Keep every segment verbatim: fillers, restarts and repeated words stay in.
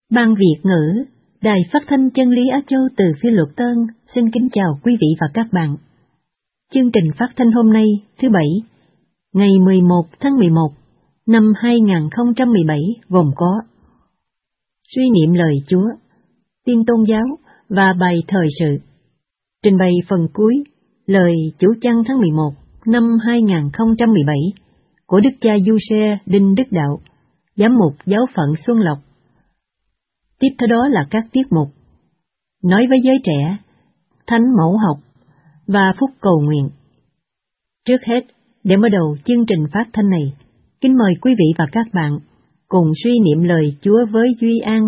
Ban Việt ngữ, Đài Phát thanh Chân lý Á Châu từ Phi Luật Tân xin kính chào quý vị và các bạn. Chương trình phát thanh hôm nay, thứ Bảy, ngày mười một tháng mười một năm hai nghìn không trăm mười bảy gồm có suy niệm lời Chúa, tin tôn giáo và bài thời sự. Trình bày phần cuối, lời Chủ chăn tháng mười một năm hai nghìn không trăm mười bảy của Đức cha Du-xe Đinh Đức Đạo, Giám mục Giáo phận Xuân Lộc. Tiếp theo đó là các tiết mục Nói với giới trẻ, Thánh mẫu học và Phúc cầu nguyện. Trước hết, để mở đầu chương trình phát thanh này, kính mời quý vị và các bạn cùng suy niệm lời Chúa với Duy An.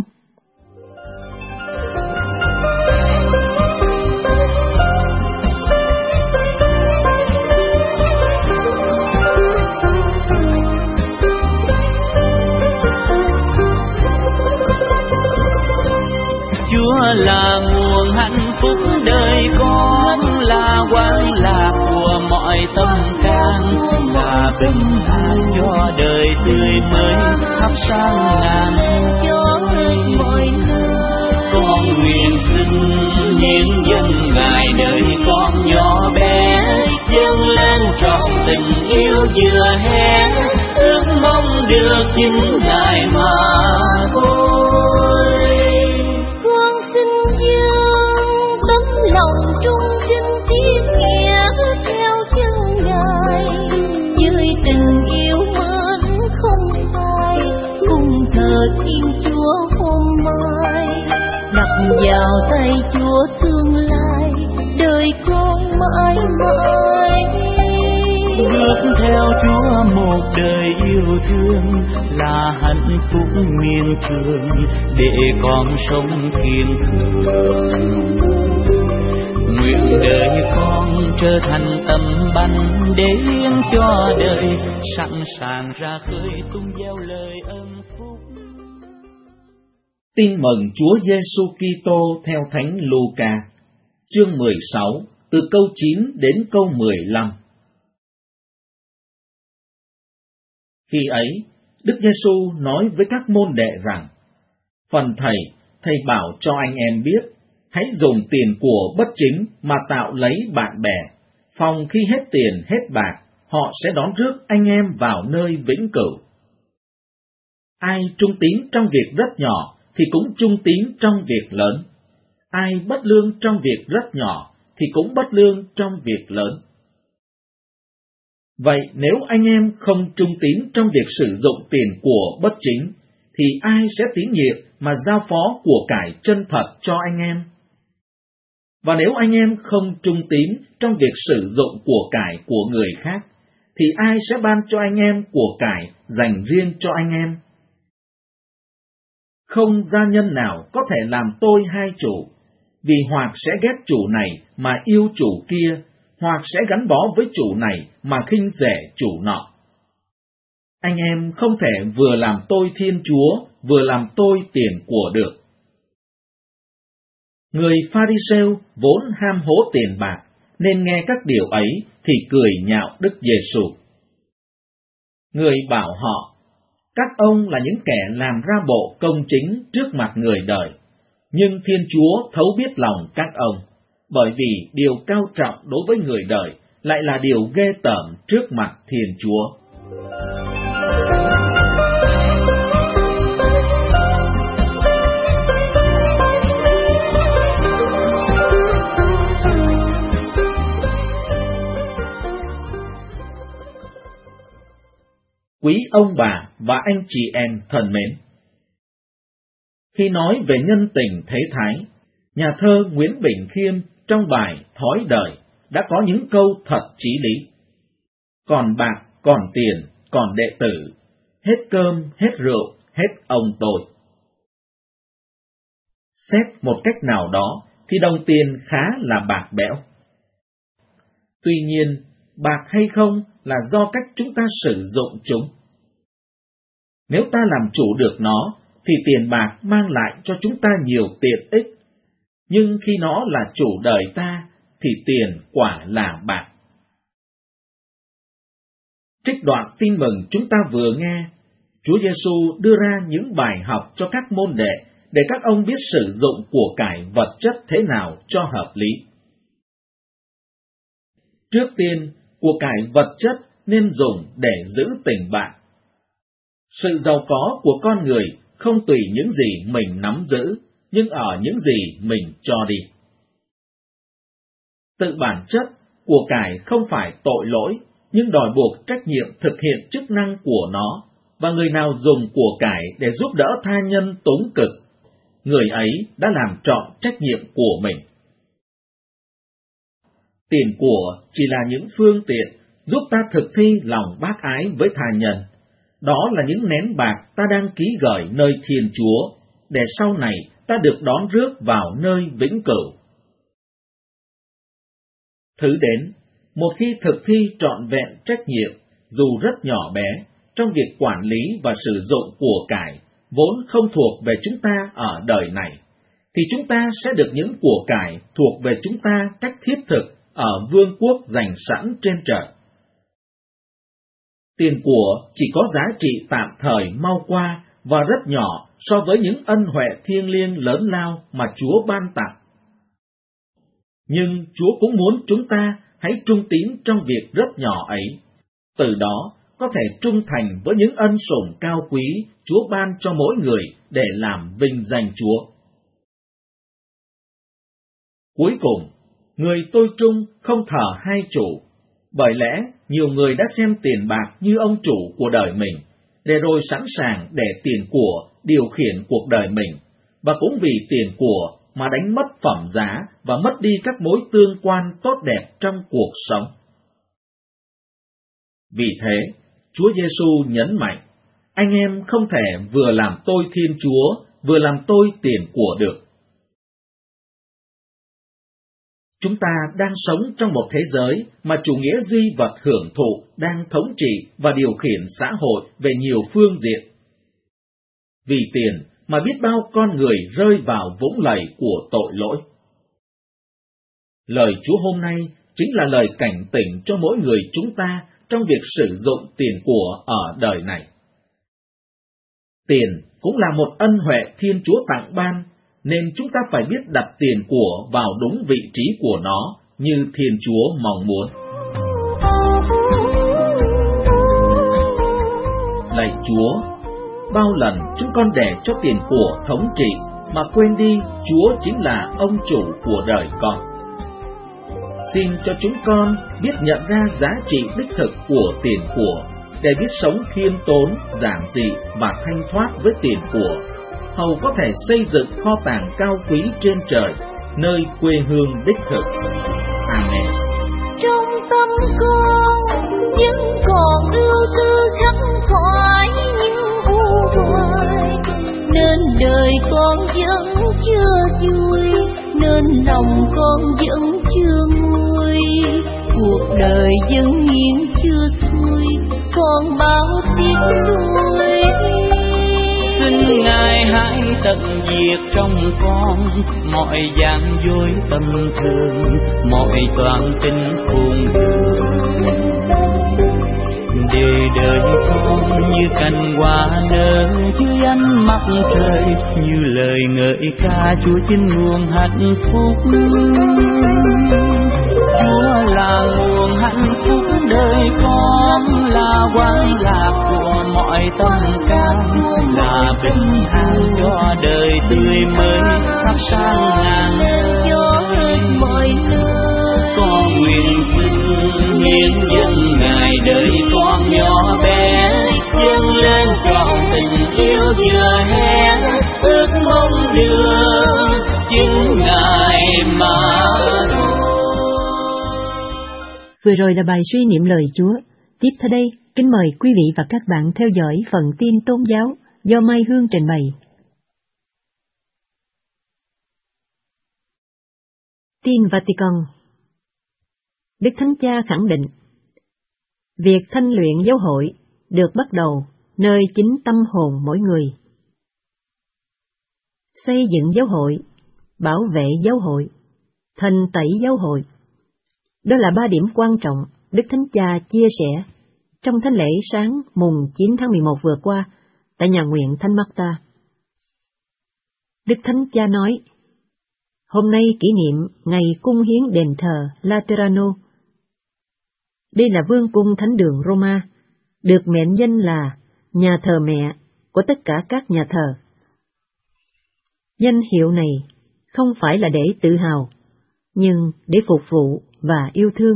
Chúa là nguồn hạnh phúc đời con, là quang lạc của mọi tâm can, là bình an cho đời tươi mới thắp sáng ngàn mọi nơi. Con nguyện xin những dân Ngài nơi con nhỏ bé, dâng lên trọn tình yêu vừa hé, ước mong được chính Ngài mà thôi. Lòng trung trinh thiết nghĩa theo chân Ngài, dưới tình yêu mến không phai, cùng thờ Thiên Chúa hôm mai, đặt vào tay Chúa tương lai, đời con mãi mãi. Bước theo Chúa một đời yêu thương là hạnh phúc nguyên thường, để con sống kiên cường. Nguyện đời con trở thành tấm bánh để hiến cho đời, sẵn sàng ra khơi tung gieo lời ơn phúc. Tin mừng Chúa Giêsu Kitô theo Thánh Luca, chương mười sáu, từ câu chín đến câu mười lăm. Khi ấy, Đức Giêsu nói với các môn đệ rằng: Phần thầy, thầy bảo cho anh em biết, hãy dùng tiền của bất chính mà tạo lấy bạn bè, phòng khi hết tiền hết bạc, họ sẽ đón rước anh em vào nơi vĩnh cửu. Ai trung tín trong việc rất nhỏ thì cũng trung tín trong việc lớn, ai bất lương trong việc rất nhỏ thì cũng bất lương trong việc lớn. Vậy nếu anh em không trung tín trong việc sử dụng tiền của bất chính, thì ai sẽ tín nhiệm mà giao phó của cải chân thật cho anh em? Và nếu anh em không trung tín trong việc sử dụng của cải của người khác, thì ai sẽ ban cho anh em của cải dành riêng cho anh em? Không gia nhân nào có thể làm tôi hai chủ, vì hoặc sẽ ghét chủ này mà yêu chủ kia, hoặc sẽ gắn bó với chủ này mà khinh rẻ chủ nọ. Anh em không thể vừa làm tôi Thiên Chúa, vừa làm tôi tiền của được. Người Pha-ri-sêu vốn ham hố tiền bạc, nên nghe các điều ấy thì cười nhạo Đức Giêsu. Người bảo họ: Các ông là những kẻ làm ra bộ công chính trước mặt người đời, nhưng Thiên Chúa thấu biết lòng các ông, bởi vì điều cao trọng đối với người đời lại là điều ghê tởm trước mặt Thiên Chúa. Quý ông bà và anh chị em thân mến, khi nói về nhân tình thế thái, nhà thơ Nguyễn Bỉnh Khiêm trong bài Thói đời đã có những câu thật chí lý. Còn bạc, còn tiền, còn đệ tử, hết cơm, hết rượu, hết ông tôi. Xét một cách nào đó thì đồng tiền khá là bạc bẽo. Tuy nhiên, bạc hay không là do cách chúng ta sử dụng chúng. Nếu ta làm chủ được nó, thì tiền bạc mang lại cho chúng ta nhiều tiện ích, nhưng khi nó là chủ đời ta, thì tiền quả là bạc. Trích đoạn tin mừng chúng ta vừa nghe, Chúa Giêsu đưa ra những bài học cho các môn đệ để các ông biết sử dụng của cải vật chất thế nào cho hợp lý. Trước tiên, của cải vật chất nên dùng để giữ tình bạn. Sự giàu có của con người không tùy những gì mình nắm giữ, nhưng ở những gì mình cho đi. Tự bản chất, của cải không phải tội lỗi, nhưng đòi buộc trách nhiệm thực hiện chức năng của nó, và người nào dùng của cải để giúp đỡ tha nhân túng cực, người ấy đã làm trọn trách nhiệm của mình. Tiền của chỉ là những phương tiện giúp ta thực thi lòng bác ái với tha nhân. Đó là những nén bạc ta đang ký gửi nơi Thiên Chúa, để sau này ta được đón rước vào nơi vĩnh cửu. Thứ đến, một khi thực thi trọn vẹn trách nhiệm, dù rất nhỏ bé, trong việc quản lý và sử dụng của cải, vốn không thuộc về chúng ta ở đời này, thì chúng ta sẽ được những của cải thuộc về chúng ta cách thiết thực ở vương quốc dành sẵn trên trời. Tiền của chỉ có giá trị tạm thời mau qua và rất nhỏ so với những ân huệ thiêng liêng lớn lao mà Chúa ban tặng. Nhưng Chúa cũng muốn chúng ta hãy trung tín trong việc rất nhỏ ấy, từ đó có thể trung thành với những ân sủng cao quý Chúa ban cho mỗi người để làm vinh danh Chúa. Cuối cùng, người tôi trung không thờ hai chủ, bởi lẽ nhiều người đã xem tiền bạc như ông chủ của đời mình, để rồi sẵn sàng để tiền của điều khiển cuộc đời mình, và cũng vì tiền của mà đánh mất phẩm giá và mất đi các mối tương quan tốt đẹp trong cuộc sống. Vì thế, Chúa Giêsu nhấn mạnh, anh em không thể vừa làm tôi Thiên Chúa, vừa làm tôi tiền của được. Chúng ta đang sống trong một thế giới mà chủ nghĩa duy vật hưởng thụ đang thống trị và điều khiển xã hội về nhiều phương diện. Vì tiền mà biết bao con người rơi vào vũng lầy của tội lỗi. Lời Chúa hôm nay chính là lời cảnh tỉnh cho mỗi người chúng ta trong việc sử dụng tiền của ở đời này. Tiền cũng là một ân huệ Thiên Chúa tặng ban, nên chúng ta phải biết đặt tiền của vào đúng vị trí của nó như Thiên Chúa mong muốn. Lạy Chúa, bao lần chúng con để cho tiền của thống trị mà quên đi Chúa chính là ông chủ của đời con. Xin cho chúng con biết nhận ra giá trị đích thực của tiền của, để biết sống khiêm tốn, giản dị và thanh thoát với tiền của, hầu có thể xây dựng kho tàng cao quý trên trời, nơi quê hương đích thực. Amen. Trong tâm con vẫn còn ưu tư khắc khoải những u hoài, nên đời con vẫn chưa vui, nên lòng con vẫn chưa nguôi. Cuộc đời vẫn nghiêng chưa xuôi, còn bao tiếc nuối. Xin Ngài hãy tận diệt trong con mọi gian dối tâm thường, mọi toàn tính khôn lường, để đời con như cành hoa nở dưới ánh mặt trời, như lời ngợi ca Chúa chính nguồn hạnh phúc. Chúa là nguồn hạnh phúc đời con, là quang lạc của mọi tâm can, là bình an cho đời tươi mới thắp sáng ngàn nơi. Con nguyện xin hiến dâng Ngài đời con nhỏ bé, dâng lên trọn tình yêu vừa hé, ước mong đưa chính Ngài mà. Vừa rồi là bài suy niệm lời Chúa. Tiếp theo đây, kính mời quý vị và các bạn theo dõi phần tin tôn giáo do Mai Hương trình bày. Tin Vatican. Đức Thánh Cha khẳng định, việc thanh luyện giáo hội được bắt đầu nơi chính tâm hồn mỗi người. Xây dựng giáo hội, bảo vệ giáo hội, thanh tẩy giáo hội. Đó là ba điểm quan trọng Đức Thánh Cha chia sẻ trong thánh lễ sáng mùng chín tháng mười một vừa qua tại nhà nguyện Thánh Marta. Đức Thánh Cha nói, hôm nay kỷ niệm ngày cung hiến đền thờ Laterano. Đây là vương cung thánh đường Roma, được mệnh danh là nhà thờ mẹ của tất cả các nhà thờ. Danh hiệu này không phải là để tự hào, nhưng để phục vụ và yêu thương.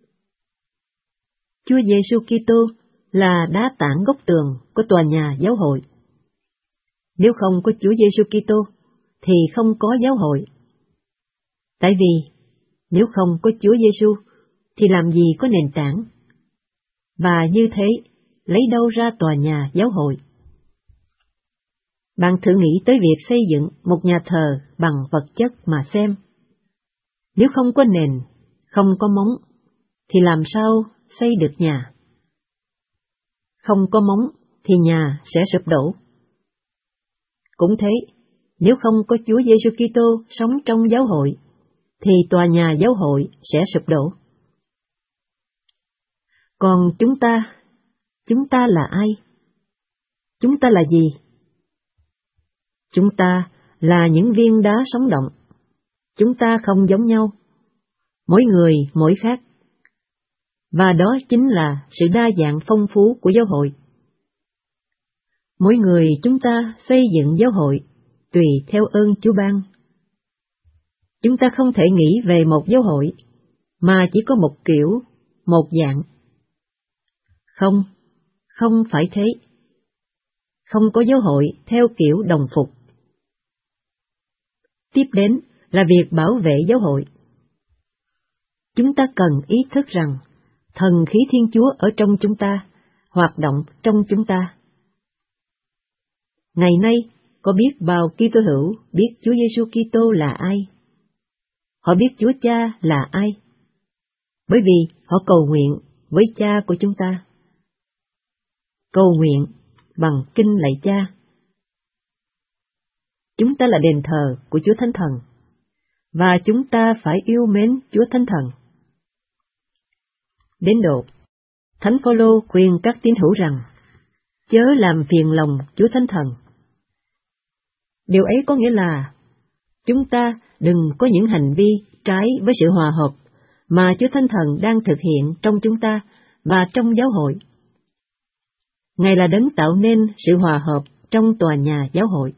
Chúa Giêsu Kitô là đá tảng gốc tường của tòa nhà giáo hội. Nếu không có Chúa Giêsu Kitô thì không có giáo hội. Tại vì nếu không có Chúa Giêsu thì làm gì có nền tảng? Và như thế, lấy đâu ra tòa nhà giáo hội? Bạn thử nghĩ tới việc xây dựng một nhà thờ bằng vật chất mà xem. Nếu không có nền, không có móng, thì làm sao xây được nhà? Không có móng thì nhà sẽ sụp đổ. Cũng thế, nếu không có Chúa Giêsu Kitô sống trong giáo hội, thì tòa nhà giáo hội sẽ sụp đổ. Còn chúng ta, chúng ta là ai? Chúng ta là gì? Chúng ta là những viên đá sống động. Chúng ta không giống nhau, mỗi người mỗi khác. Và đó chính là sự đa dạng phong phú của giáo hội. Mỗi người chúng ta xây dựng giáo hội tùy theo ơn Chúa ban. Chúng ta không thể nghĩ về một giáo hội mà chỉ có một kiểu, một dạng. Không, không phải thế. Không có giáo hội theo kiểu đồng phục. Tiếp đến là việc bảo vệ giáo hội. Chúng ta cần ý thức rằng thần khí Thiên Chúa ở trong chúng ta, hoạt động trong chúng ta. Ngày nay, có biết bao Kitô hữu biết Chúa Giêsu Kitô là ai? Họ biết Chúa Cha là ai? Bởi vì họ cầu nguyện với Cha của chúng ta. Cầu nguyện bằng kinh lạy Cha. Chúng ta là đền thờ của Chúa Thánh Thần, và chúng ta phải yêu mến Chúa Thánh Thần. Đến độ, Thánh Phaolô khuyên các tín hữu rằng, chớ làm phiền lòng Chúa Thánh Thần. Điều ấy có nghĩa là, chúng ta đừng có những hành vi trái với sự hòa hợp mà Chúa Thánh Thần đang thực hiện trong chúng ta và trong giáo hội. Ngài là đấng tạo nên sự hòa hợp trong tòa nhà giáo hội.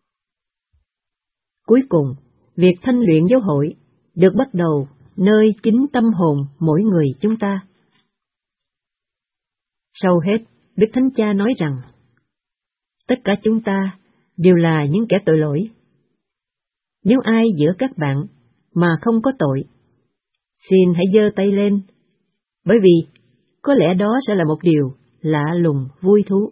Cuối cùng, việc thanh luyện giáo hội được bắt đầu nơi chính tâm hồn mỗi người chúng ta. Sau hết, Đức Thánh Cha nói rằng, tất cả chúng ta đều là những kẻ tội lỗi. Nếu ai giữa các bạn mà không có tội, xin hãy giơ tay lên, bởi vì có lẽ đó sẽ là một điều lạ lùng vui thú.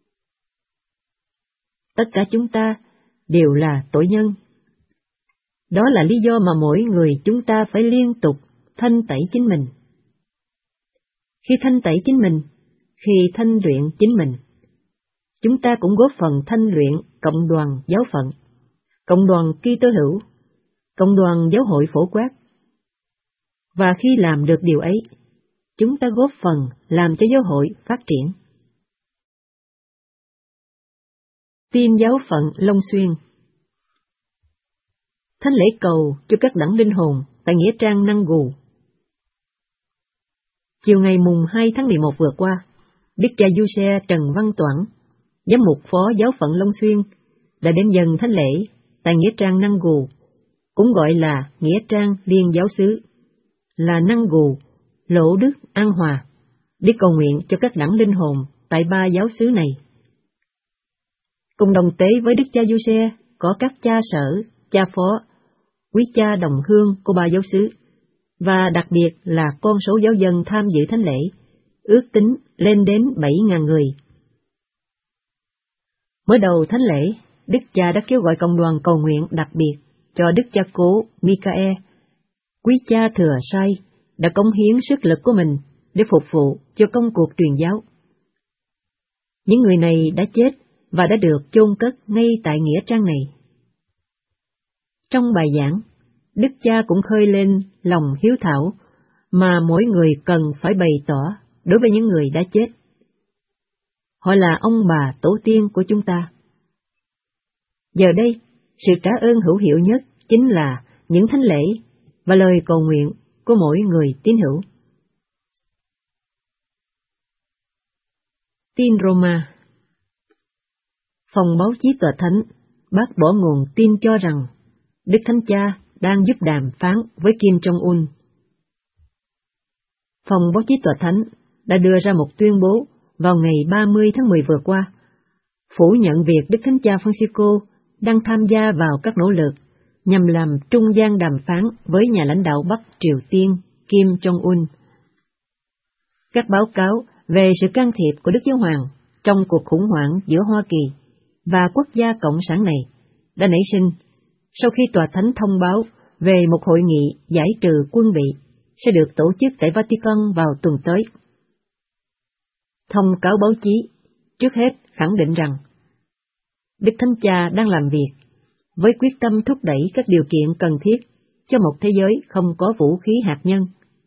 Tất cả chúng ta đều là tội nhân. Đó là lý do mà mỗi người chúng ta phải liên tục thanh tẩy chính mình. Khi thanh tẩy chính mình, khi thanh luyện chính mình, chúng ta cũng góp phần thanh luyện cộng đoàn giáo phận, cộng đoàn Kitô hữu, cộng đoàn giáo hội phổ quát. Và khi làm được điều ấy, chúng ta góp phần làm cho giáo hội phát triển. Tin giáo phận Long Xuyên. Thánh lễ cầu cho các đẳng linh hồn tại nghĩa trang Năng Gù. Chiều ngày mùng hai tháng mười một vừa qua, Đức cha Giuse Trần Văn Toản, giám mục phó giáo phận Long Xuyên, đã đến dâng thánh lễ tại nghĩa trang Năng Gù, cũng gọi là nghĩa trang Liên giáo xứ, là Năng Gù, Lỗ Đức, An Hòa, để cầu nguyện cho các đẳng linh hồn tại ba giáo xứ này. Cùng đồng tế với Đức cha Giuse có các cha sở, cha phó, quý cha đồng hương của ba giáo xứ, và đặc biệt là con số giáo dân tham dự thánh lễ, ước tính lên đến bảy nghìn người. Mới đầu thánh lễ, Đức cha đã kêu gọi cộng đoàn cầu nguyện đặc biệt cho Đức cha cố Michael, quý cha thừa sai, đã cống hiến sức lực của mình để phục vụ cho công cuộc truyền giáo. Những người này đã chết và đã được chôn cất ngay tại nghĩa trang này. Trong bài giảng, Đức cha cũng khơi lên lòng hiếu thảo mà mỗi người cần phải bày tỏ đối với những người đã chết. Họ là ông bà tổ tiên của chúng ta. Giờ đây, sự trả ơn hữu hiệu nhất chính là những thánh lễ và lời cầu nguyện của mỗi người tín hữu. Tin Roma. Phòng báo chí Tòa Thánh bác bỏ nguồn tin cho rằng Đức Thánh Cha đang giúp đàm phán với Kim Jong-un. Phòng báo chí Tòa Thánh đã đưa ra một tuyên bố vào ngày ba mươi tháng mười vừa qua, phủ nhận việc Đức Thánh Cha Francisco đang tham gia vào các nỗ lực nhằm làm trung gian đàm phán với nhà lãnh đạo Bắc Triều Tiên Kim Jong-un. Các báo cáo về sự can thiệp của Đức Giáo Hoàng trong cuộc khủng hoảng giữa Hoa Kỳ và quốc gia cộng sản này đã nảy sinh sau khi Tòa Thánh thông báo về một hội nghị giải trừ quân bị sẽ được tổ chức tại Vatican vào tuần tới. Thông cáo báo chí trước hết khẳng định rằng Đức Thánh Cha đang làm việc với quyết tâm thúc đẩy các điều kiện cần thiết cho một thế giới không có vũ khí hạt nhân.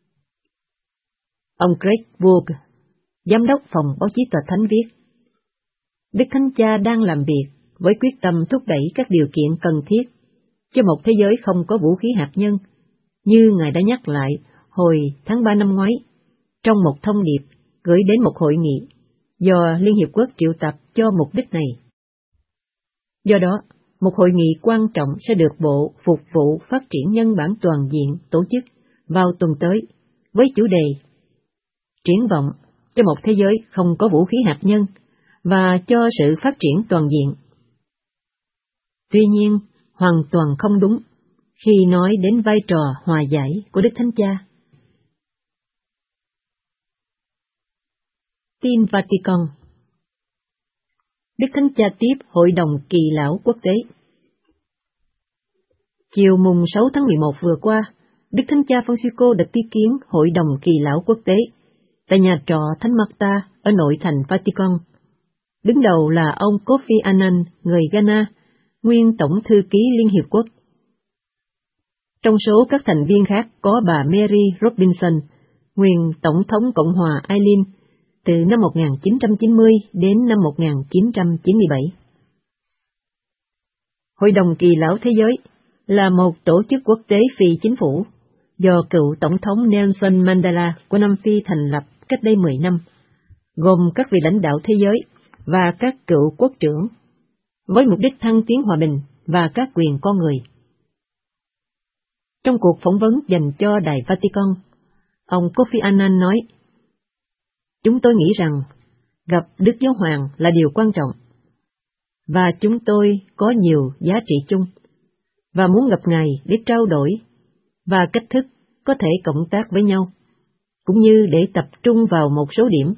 Ông Greg Burg, Giám đốc Phòng báo chí Tòa Thánh viết, Đức Thánh Cha đang làm việc với quyết tâm thúc đẩy các điều kiện cần thiết cho một thế giới không có vũ khí hạt nhân, như Ngài đã nhắc lại hồi tháng ba năm ngoái, trong một thông điệp gửi đến một hội nghị do Liên Hiệp Quốc triệu tập cho mục đích này. Do đó, một hội nghị quan trọng sẽ được Bộ Phục vụ Phát triển Nhân bản Toàn diện tổ chức vào tuần tới với chủ đề Triển vọng cho một thế giới không có vũ khí hạt nhân và cho sự phát triển toàn diện. Tuy nhiên, hoàn toàn không đúng khi nói đến vai trò hòa giải của Đức Thánh Cha. Tin Vatican. Đức Thánh Cha tiếp Hội đồng Kỳ lão Quốc tế. Chiều mùng sáu tháng mười một vừa qua, Đức Thánh Cha Francisco đã tiếp kiến Hội đồng Kỳ lão Quốc tế tại nhà trọ Thánh Marta ở nội thành Vatican. Đứng đầu là ông Kofi Annan, người Ghana, nguyên Tổng thư ký Liên Hiệp Quốc. Trong số các thành viên khác có bà Mary Robinson, nguyên Tổng thống Cộng hòa Ireland từ năm một nghìn chín trăm chín mươi đến năm một nghìn chín trăm chín mươi bảy. Hội đồng Kỳ lão Thế giới là một tổ chức quốc tế phi chính phủ do cựu Tổng thống Nelson Mandela của Nam Phi thành lập cách đây mười năm, gồm các vị lãnh đạo thế giới và các cựu quốc trưởng, với mục đích thăng tiến hòa bình và các quyền con người. Trong cuộc phỏng vấn dành cho Đài Vatican, ông Kofi Annan nói, chúng tôi nghĩ rằng gặp Đức Giáo Hoàng là điều quan trọng, và chúng tôi có nhiều giá trị chung, và muốn gặp Ngài để trao đổi và cách thức có thể cộng tác với nhau, cũng như để tập trung vào một số điểm.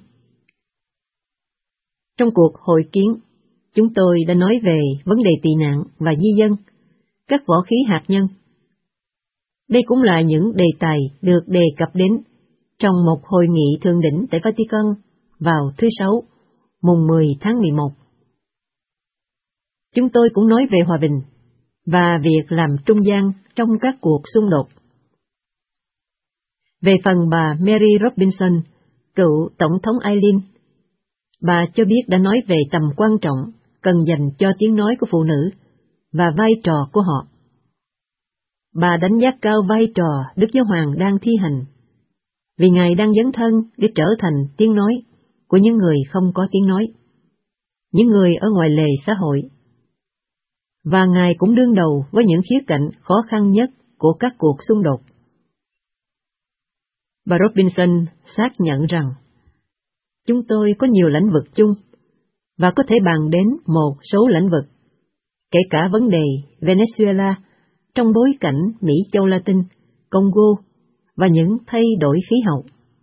Trong cuộc hội kiến, chúng tôi đã nói về vấn đề tị nạn và di dân, các võ khí hạt nhân. Đây cũng là những đề tài được đề cập đến trong một hội nghị thượng đỉnh tại Vatican vào thứ Sáu, mùng mười tháng mười một. Chúng tôi cũng nói về hòa bình và việc làm trung gian trong các cuộc xung đột. Về phần bà Mary Robinson, cựu Tổng thống Ireland, bà cho biết đã nói về tầm quan trọng cần dành cho tiếng nói của phụ nữ và vai trò của họ. Bà đánh giá cao vai trò Đức Giáo Hoàng đang thi hành, vì Ngài đang dấn thân để trở thành tiếng nói của những người không có tiếng nói, những người ở ngoài lề xã hội. Và Ngài cũng đương đầu với những khía cạnh khó khăn nhất của các cuộc xung đột. Bà Robinson xác nhận rằng, chúng tôi có nhiều lĩnh vực chung, và có thể bàn đến một số lĩnh vực, kể cả vấn đề Venezuela trong bối cảnh Mỹ Châu Latin, Congo và những thay đổi khí hậu.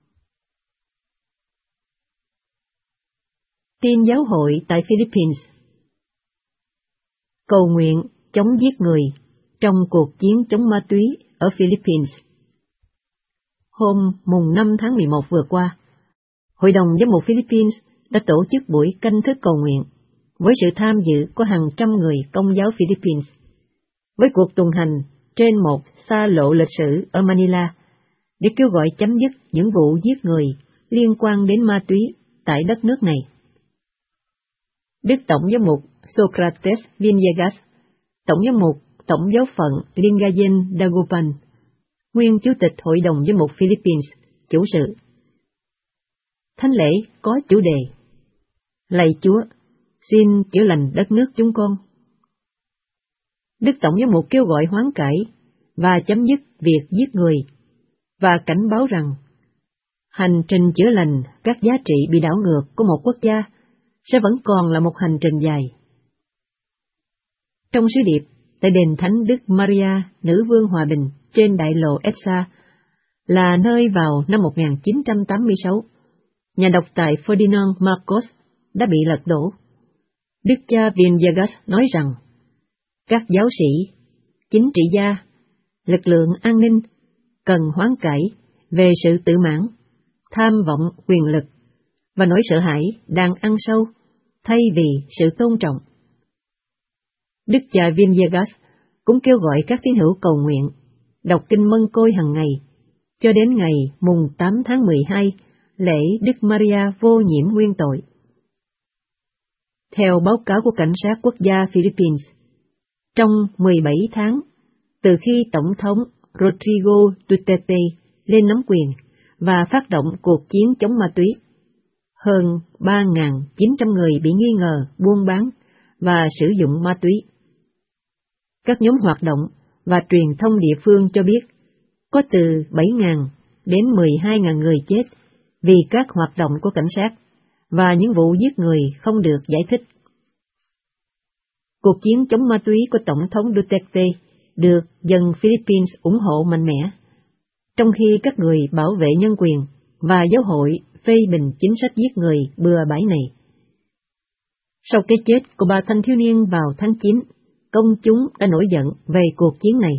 Tin giáo hội tại Philippines. Cầu nguyện chống giết người trong cuộc chiến chống ma túy ở Philippines. Hôm mùng năm tháng mười một vừa qua, Hội đồng Giám mục Philippines đã tổ chức buổi canh thức cầu nguyện với sự tham dự của hàng trăm người Công giáo Philippines, với cuộc tuần hành trên một xa lộ lịch sử ở Manila để kêu gọi chấm dứt những vụ giết người liên quan đến ma túy tại đất nước này. Đức Tổng giám mục Socrates Villegas Tổng giám mục Tổng giáo phận Lingayen Dagupan, nguyên Chủ tịch Hội đồng Giám mục Philippines, chủ sự. Thánh lễ có chủ đề: Lạy Chúa, xin chữa lành đất nước chúng con. Đức Tổng giám mục kêu gọi hoán cải và chấm dứt việc giết người, và cảnh báo rằng hành trình chữa lành các giá trị bị đảo ngược của một quốc gia sẽ vẫn còn là một hành trình dài. Trong sứ điệp tại đền Thánh Đức Maria, Nữ vương Hòa bình trên đại lộ Edsa, là nơi vào năm một nghìn chín trăm tám mươi sáu, nhà độc tài Ferdinand Marcos đã bị lật đổ, Đức cha Villegas nói rằng các giáo sĩ, chính trị gia, lực lượng an ninh cần hoán cải về sự tự mãn, tham vọng quyền lực và nỗi sợ hãi đang ăn sâu thay vì sự tôn trọng. Đức cha Villegas cũng kêu gọi các tín hữu cầu nguyện, đọc kinh mân côi hàng ngày, cho đến ngày mùng tám tháng mười hai, lễ Đức Maria vô nhiễm nguyên tội. Theo báo cáo của Cảnh sát Quốc gia Philippines, trong mười bảy tháng, từ khi Tổng thống Rodrigo Duterte lên nắm quyền và phát động cuộc chiến chống ma túy, hơn ba nghìn chín trăm người bị nghi ngờ buôn bán và sử dụng ma túy. Các nhóm hoạt động và truyền thông địa phương cho biết có từ bảy nghìn đến mười hai nghìn người chết vì các hoạt động của cảnh sát và những vụ giết người không được giải thích. Cuộc chiến chống ma túy của Tổng thống Duterte được dân Philippines ủng hộ mạnh mẽ, trong khi các người bảo vệ nhân quyền và giáo hội phê bình chính sách giết người bừa bãi này. Sau cái chết của ba thanh thiếu niên vào tháng chín, công chúng đã nổi giận về cuộc chiến này.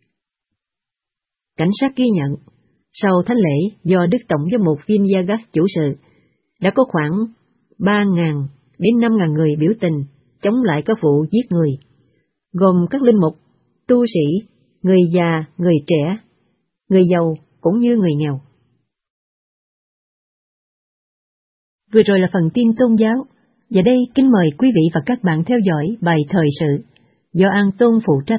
Cảnh sát ghi nhận, sau thánh lễ do Đức Tổng giám mục Villegas chủ sự, đã có khoảng ba nghìn đến năm nghìn người biểu tình chống lại các vụ giết người, gồm các linh mục, tu sĩ, người già, người trẻ, người giàu cũng như người nghèo. Vừa rồi là phần tin tôn giáo, và đây kính mời quý vị và các bạn theo dõi bài thời sự do An Tôn phụ trách.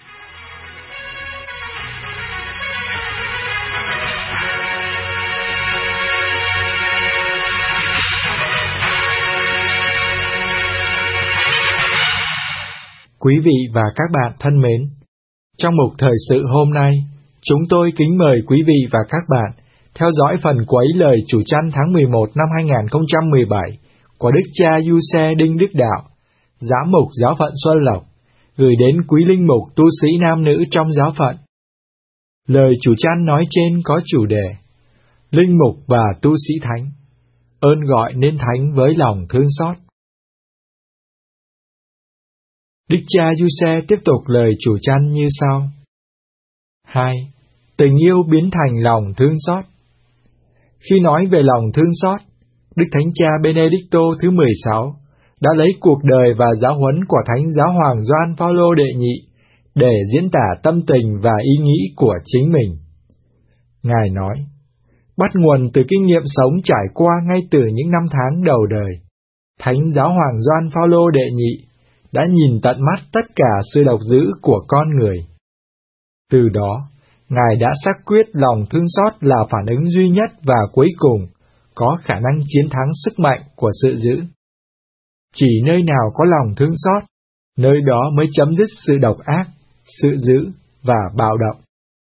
Quý vị và các bạn thân mến, trong mục thời sự hôm nay, chúng tôi kính mời quý vị và các bạn theo dõi phần quấy lời chủ chăn tháng mười một năm hai nghìn không trăm mười bảy của Đức cha Giuse Đinh Đức Đạo, Giám mục Giáo phận Xuân Lộc, gửi đến quý linh mục tu sĩ nam nữ trong giáo phận. Lời chủ chăn nói trên có chủ đề Linh mục và tu sĩ thánh, ơn gọi nên thánh với lòng thương xót. Đức cha Giuse tiếp tục lời chủ chăn như sau. hai. Tình yêu biến thành lòng thương xót. Khi nói về lòng thương xót, Đức Thánh Cha Benedicto thứ mười sáu đã lấy cuộc đời và giáo huấn của Thánh Giáo Hoàng Gioan Phaolô đệ nhị để diễn tả tâm tình và ý nghĩ của chính mình. Ngài nói, bắt nguồn từ kinh nghiệm sống trải qua ngay từ những năm tháng đầu đời, Thánh Giáo Hoàng Gioan Phaolô đệ nhị đã nhìn tận mắt tất cả sự độc dữ của con người. Từ đó, Ngài đã xác quyết lòng thương xót là phản ứng duy nhất và cuối cùng có khả năng chiến thắng sức mạnh của sự dữ. Chỉ nơi nào có lòng thương xót, nơi đó mới chấm dứt sự độc ác, sự dữ và bạo động.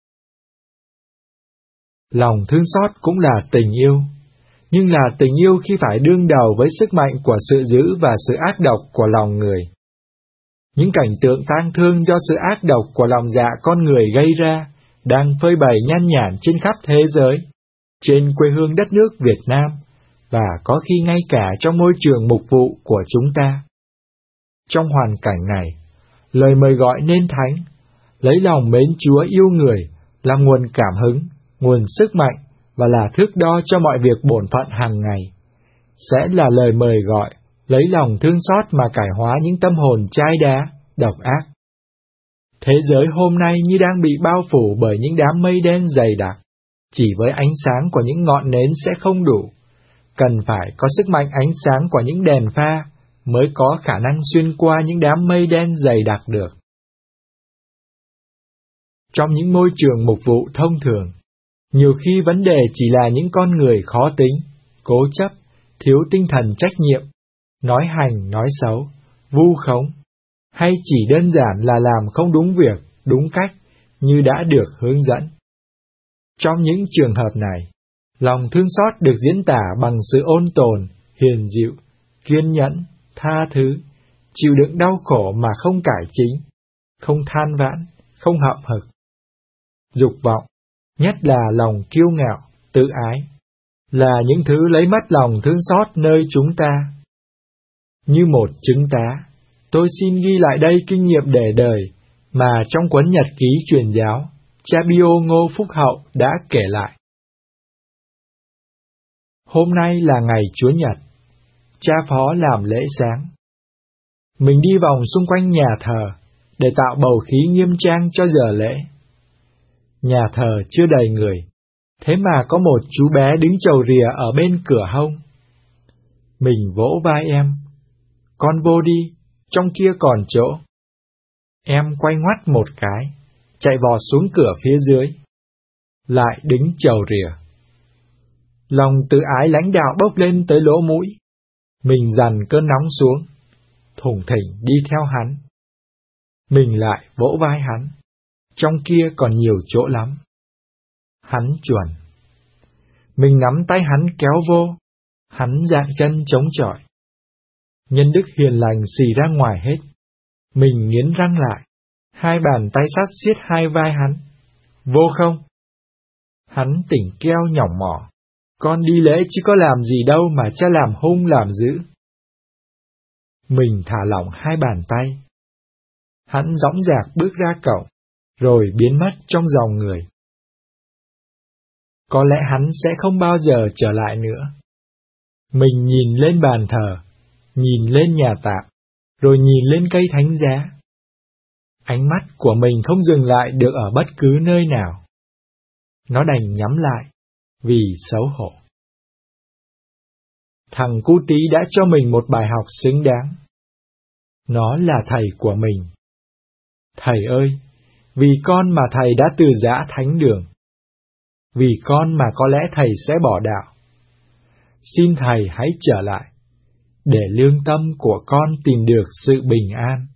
Lòng thương xót cũng là tình yêu, nhưng là tình yêu khi phải đương đầu với sức mạnh của sự dữ và sự ác độc của lòng người. Những cảnh tượng tang thương do sự ác độc của lòng dạ con người gây ra đang phơi bày nhan nhản trên khắp thế giới, trên quê hương đất nước Việt Nam, và có khi ngay cả trong môi trường mục vụ của chúng ta. Trong hoàn cảnh này, lời mời gọi nên thánh, lấy lòng mến Chúa yêu người là nguồn cảm hứng, nguồn sức mạnh và là thước đo cho mọi việc bổn phận hàng ngày, sẽ là lời mời gọi lấy lòng thương xót mà cải hóa những tâm hồn chai đá, độc ác. Thế giới hôm nay như đang bị bao phủ bởi những đám mây đen dày đặc, chỉ với ánh sáng của những ngọn nến sẽ không đủ, cần phải có sức mạnh ánh sáng của những đèn pha mới có khả năng xuyên qua những đám mây đen dày đặc được. Trong những môi trường mục vụ thông thường, nhiều khi vấn đề chỉ là những con người khó tính, cố chấp, thiếu tinh thần trách nhiệm, nói hành nói xấu, vu khống, hay chỉ đơn giản là làm không đúng việc, đúng cách như đã được hướng dẫn. Trong những trường hợp này, lòng thương xót được diễn tả bằng sự ôn tồn, hiền dịu, kiên nhẫn, tha thứ, chịu đựng đau khổ mà không cải chính, không than vãn, không hậm hực. Dục vọng, nhất là lòng kiêu ngạo, tự ái, là những thứ lấy mất lòng thương xót nơi chúng ta. Như một chứng tá, tôi xin ghi lại đây kinh nghiệm để đời mà trong cuốn nhật ký truyền giáo, cha Bio Ngô Phúc Hậu đã kể lại. Hôm nay là ngày Chúa Nhật, cha phó làm lễ sáng. Mình đi vòng xung quanh nhà thờ để tạo bầu khí nghiêm trang cho giờ lễ. Nhà thờ chưa đầy người, thế mà có một chú bé đứng chầu rìa ở bên cửa hông. Mình vỗ vai em, con vô đi, trong kia còn chỗ. Em quay ngoắt một cái, chạy vọt xuống cửa phía dưới, lại đứng chầu rìa. Lòng tự ái lãnh đạo bốc lên tới lỗ mũi, mình dằn cơn nóng xuống, thủng thỉnh đi theo hắn. Mình lại vỗ vai hắn, trong kia còn nhiều chỗ lắm. Hắn chuẩn. Mình nắm tay hắn kéo vô, hắn dạng chân chống chọi. Nhân đức hiền lành xì ra ngoài hết. Mình nghiến răng lại, hai bàn tay sắt siết hai vai hắn. Vô không? Hắn tỉnh keo nhỏng mỏ. Con đi lễ chứ có làm gì đâu mà cha làm hung làm dữ. Mình thả lỏng hai bàn tay. Hắn dõng dạc bước ra cổng, rồi biến mất trong dòng người. Có lẽ hắn sẽ không bao giờ trở lại nữa. Mình nhìn lên bàn thờ, nhìn lên nhà tạm, rồi nhìn lên cây thánh giá. Ánh mắt của mình không dừng lại được ở bất cứ nơi nào. Nó đành nhắm lại, vì xấu hổ. Thằng cu tí đã cho mình một bài học xứng đáng. Nó là thầy của mình. Thầy ơi, vì con mà thầy đã từ giã thánh đường. Vì con mà có lẽ thầy sẽ bỏ đạo. Xin thầy hãy trở lại, để lương tâm của con tìm được sự bình an.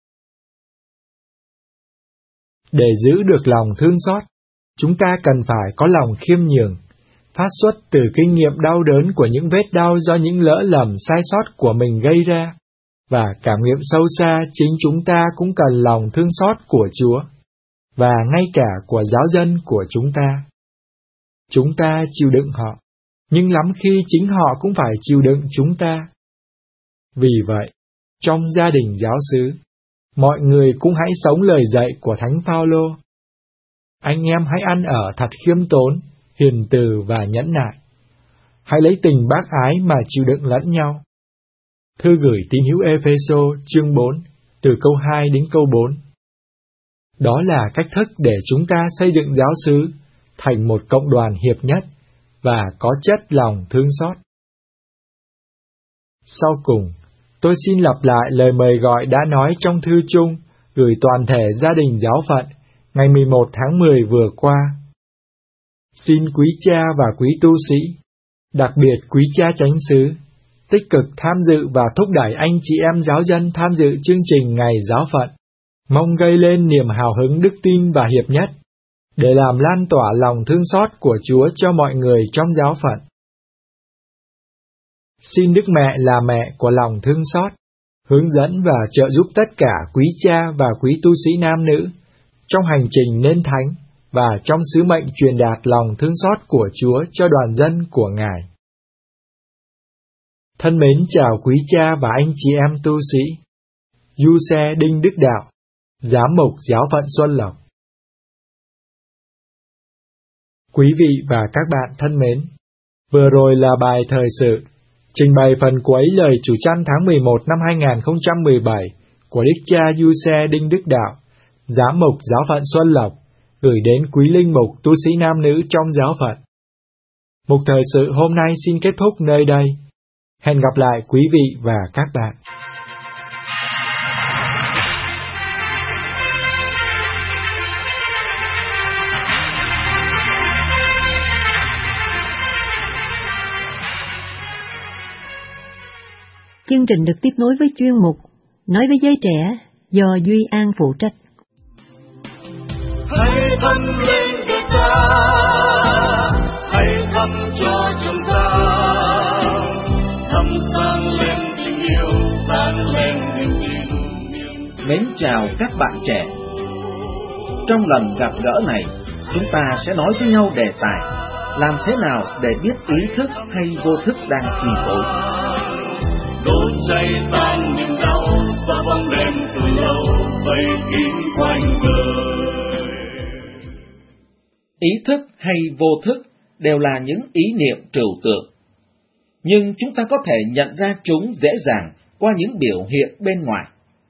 Để giữ được lòng thương xót, chúng ta cần phải có lòng khiêm nhường, phát xuất từ kinh nghiệm đau đớn của những vết đau do những lỡ lầm sai sót của mình gây ra, và cảm nghiệm sâu xa chính chúng ta cũng cần lòng thương xót của Chúa, và ngay cả của giáo dân của chúng ta. Chúng ta chịu đựng họ, nhưng lắm khi chính họ cũng phải chịu đựng chúng ta. Vì vậy, trong gia đình giáo xứ, mọi người cũng hãy sống lời dạy của Thánh Phaolô. Anh em hãy ăn ở thật khiêm tốn, hiền từ và nhẫn nại. Hãy lấy tình bác ái mà chịu đựng lẫn nhau. Thư gửi tín hữu Ê-phê-sô chương bốn, từ câu hai đến câu bốn. Đó là cách thức để chúng ta xây dựng giáo xứ thành một cộng đoàn hiệp nhất và có chất lòng thương xót. Sau cùng, tôi xin lặp lại lời mời gọi đã nói trong thư chung gửi toàn thể gia đình giáo phận ngày mười một tháng mười vừa qua. Xin quý cha và quý tu sĩ, đặc biệt quý cha chánh xứ, tích cực tham dự và thúc đẩy anh chị em giáo dân tham dự chương trình Ngày Giáo phận, mong gây lên niềm hào hứng đức tin và hiệp nhất, để làm lan tỏa lòng thương xót của Chúa cho mọi người trong giáo phận. Xin Đức Mẹ là mẹ của lòng thương xót, hướng dẫn và trợ giúp tất cả quý cha và quý tu sĩ nam nữ trong hành trình nên thánh và trong sứ mệnh truyền đạt lòng thương xót của Chúa cho đoàn dân của Ngài. Thân mến chào quý cha và anh chị em tu sĩ. Du Xe Đinh Đức Đạo, Giám mục Giáo phận Xuân Lộc. Quý vị và các bạn thân mến, vừa rồi là bài thời sự, trình bày phần cuối lời chủ chăn tháng mười một năm hai nghìn không trăm mười bảy của Đức cha Du Xe Đinh Đức Đạo, Giám mục Giáo phận Xuân Lộc, gửi đến quý linh mục tu sĩ nam nữ trong giáo phận. Mục thời sự hôm nay xin kết thúc nơi đây. Hẹn gặp lại quý vị và các bạn. Chương trình được tiếp nối với chuyên mục Nói với giới trẻ do Duy An phụ trách. Hãy thắp lên Việt ta, hãy thắp cho chúng ta, thắp sáng lên tình yêu, sáng lên niềm tin. Mến chào các bạn trẻ. Trong lần gặp gỡ này, chúng ta sẽ nói với nhau đề tài làm thế nào để biết ý thức hay vô thức đang chi phối. Đốt cháy tan niềm đau, xa bóng đêm từ lâu vây kín quanh đời. Ý thức hay vô thức đều là những ý niệm trừu tượng, nhưng chúng ta có thể nhận ra chúng dễ dàng qua những biểu hiện bên ngoài.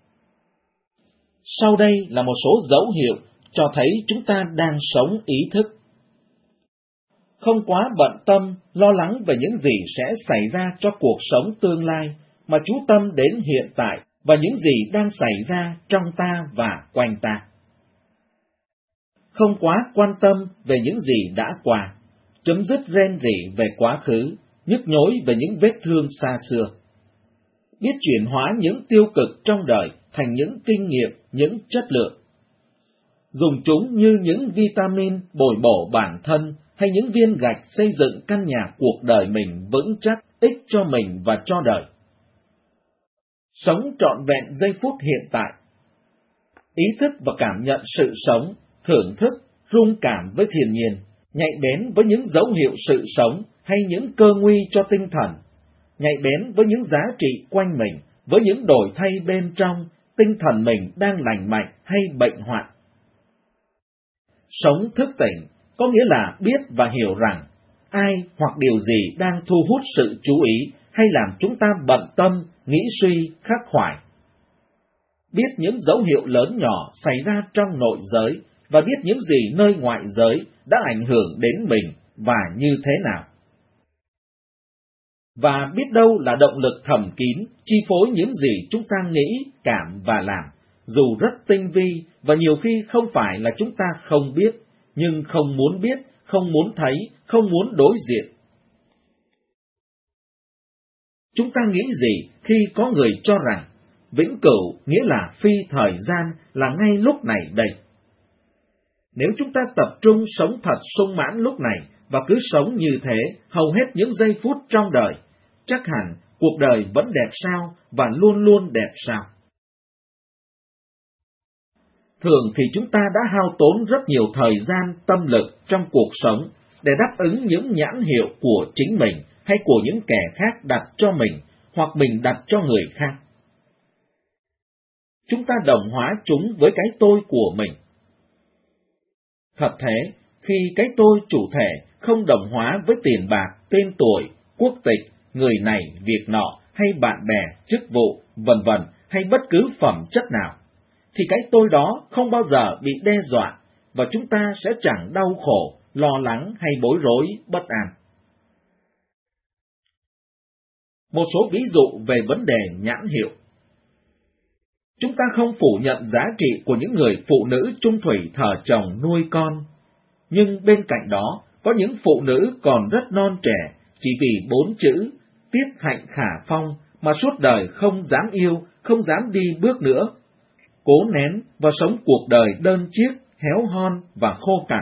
Sau đây là một số dấu hiệu cho thấy chúng ta đang sống ý thức. Không quá bận tâm, lo lắng về những gì sẽ xảy ra cho cuộc sống tương lai, mà chú tâm đến hiện tại và những gì đang xảy ra trong ta và quanh ta. Không quá quan tâm về những gì đã qua, chấm dứt rên rỉ về quá khứ, nhức nhối về những vết thương xa xưa. Biết chuyển hóa những tiêu cực trong đời thành những kinh nghiệm, những chất lượng. Dùng chúng như những vitamin bồi bổ bản thân hay những viên gạch xây dựng căn nhà cuộc đời mình vững chắc, ích cho mình và cho đời. Sống trọn vẹn giây phút hiện tại. Ý thức và cảm nhận sự sống, thưởng thức, rung cảm với thiên nhiên, nhạy bén với những dấu hiệu sự sống hay những cơ nguy cho tinh thần, nhạy bén với những giá trị quanh mình, với những đổi thay bên trong, tinh thần mình đang lành mạnh hay bệnh hoạn. Sống thức tỉnh có nghĩa là biết và hiểu rằng ai hoặc điều gì đang thu hút sự chú ý hay làm chúng ta bận tâm, nghĩ suy, khắc khoải. Biết những dấu hiệu lớn nhỏ xảy ra trong nội giới và biết những gì nơi ngoại giới đã ảnh hưởng đến mình và như thế nào. Và biết đâu là động lực thầm kín chi phối những gì chúng ta nghĩ, cảm và làm, dù rất tinh vi và nhiều khi không phải là chúng ta không biết, nhưng không muốn biết, không muốn thấy, không muốn đối diện. Chúng ta nghĩ gì khi có người cho rằng vĩnh cửu nghĩa là phi thời gian là ngay lúc này đây? Nếu chúng ta tập trung sống thật sung mãn lúc này và cứ sống như thế hầu hết những giây phút trong đời, chắc hẳn cuộc đời vẫn đẹp sao và luôn luôn đẹp sao. Thường thì chúng ta đã hao tốn rất nhiều thời gian, tâm lực trong cuộc sống để đáp ứng những nhãn hiệu của chính mình hay của những kẻ khác đặt cho mình hoặc mình đặt cho người khác. Chúng ta đồng hóa chúng với cái tôi của mình. Thật thế, khi cái tôi chủ thể không đồng hóa với tiền bạc, tên tuổi, quốc tịch, người này, việc nọ, hay bạn bè, chức vụ, vân vân hay bất cứ phẩm chất nào, thì cái tôi đó không bao giờ bị đe dọa và chúng ta sẽ chẳng đau khổ, lo lắng hay bối rối, bất an. Một số ví dụ về vấn đề nhãn hiệu. Chúng ta không phủ nhận giá trị của những người phụ nữ chung thủy thờ chồng nuôi con, nhưng bên cạnh đó có những phụ nữ còn rất non trẻ chỉ vì bốn chữ tiết hạnh khả phong mà suốt đời không dám yêu, không dám đi bước nữa, cố nén và sống cuộc đời đơn chiếc, héo hon và khô cằn.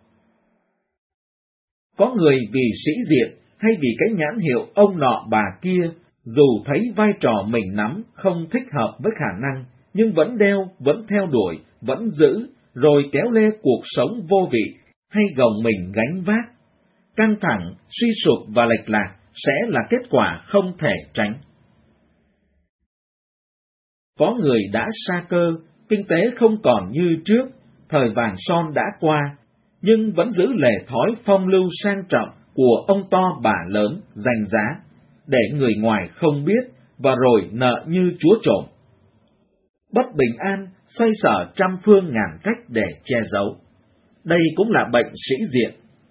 Có người vì sĩ diện hay vì cái nhãn hiệu ông nọ bà kia, dù thấy vai trò mình nắm không thích hợp với khả năng, nhưng vẫn đeo, vẫn theo đuổi, vẫn giữ, rồi kéo lê cuộc sống vô vị, hay gồng mình gánh vác. Căng thẳng, suy sụp và lệch lạc sẽ là kết quả không thể tránh. Có người đã sa cơ, kinh tế không còn như trước, thời vàng son đã qua, nhưng vẫn giữ lề thói phong lưu sang trọng của ông to bà lớn, danh giá, để người ngoài không biết, và rồi nợ như chúa trộm. Bất bình an, xoay sở trăm phương ngàn cách để che giấu. Đây cũng là bệnh sĩ diện.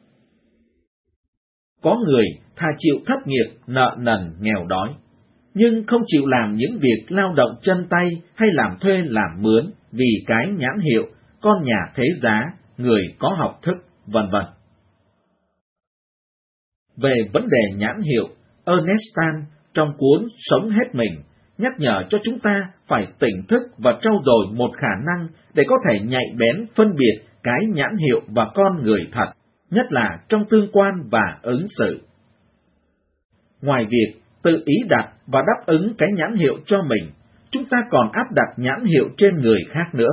Có người thà chịu thất nghiệp, nợ nần, nghèo đói, nhưng không chịu làm những việc lao động chân tay hay làm thuê làm mướn vì cái nhãn hiệu, con nhà thế giá, người có học thức, vân vân. Về vấn đề nhãn hiệu, Ernest Tan, trong cuốn Sống Hết Mình, nhắc nhở cho chúng ta phải tỉnh thức và trau dồi một khả năng để có thể nhạy bén phân biệt cái nhãn hiệu và con người thật, nhất là trong tương quan và ứng xử. Ngoài việc tự ý đặt và đáp ứng cái nhãn hiệu cho mình, chúng ta còn áp đặt nhãn hiệu trên người khác nữa.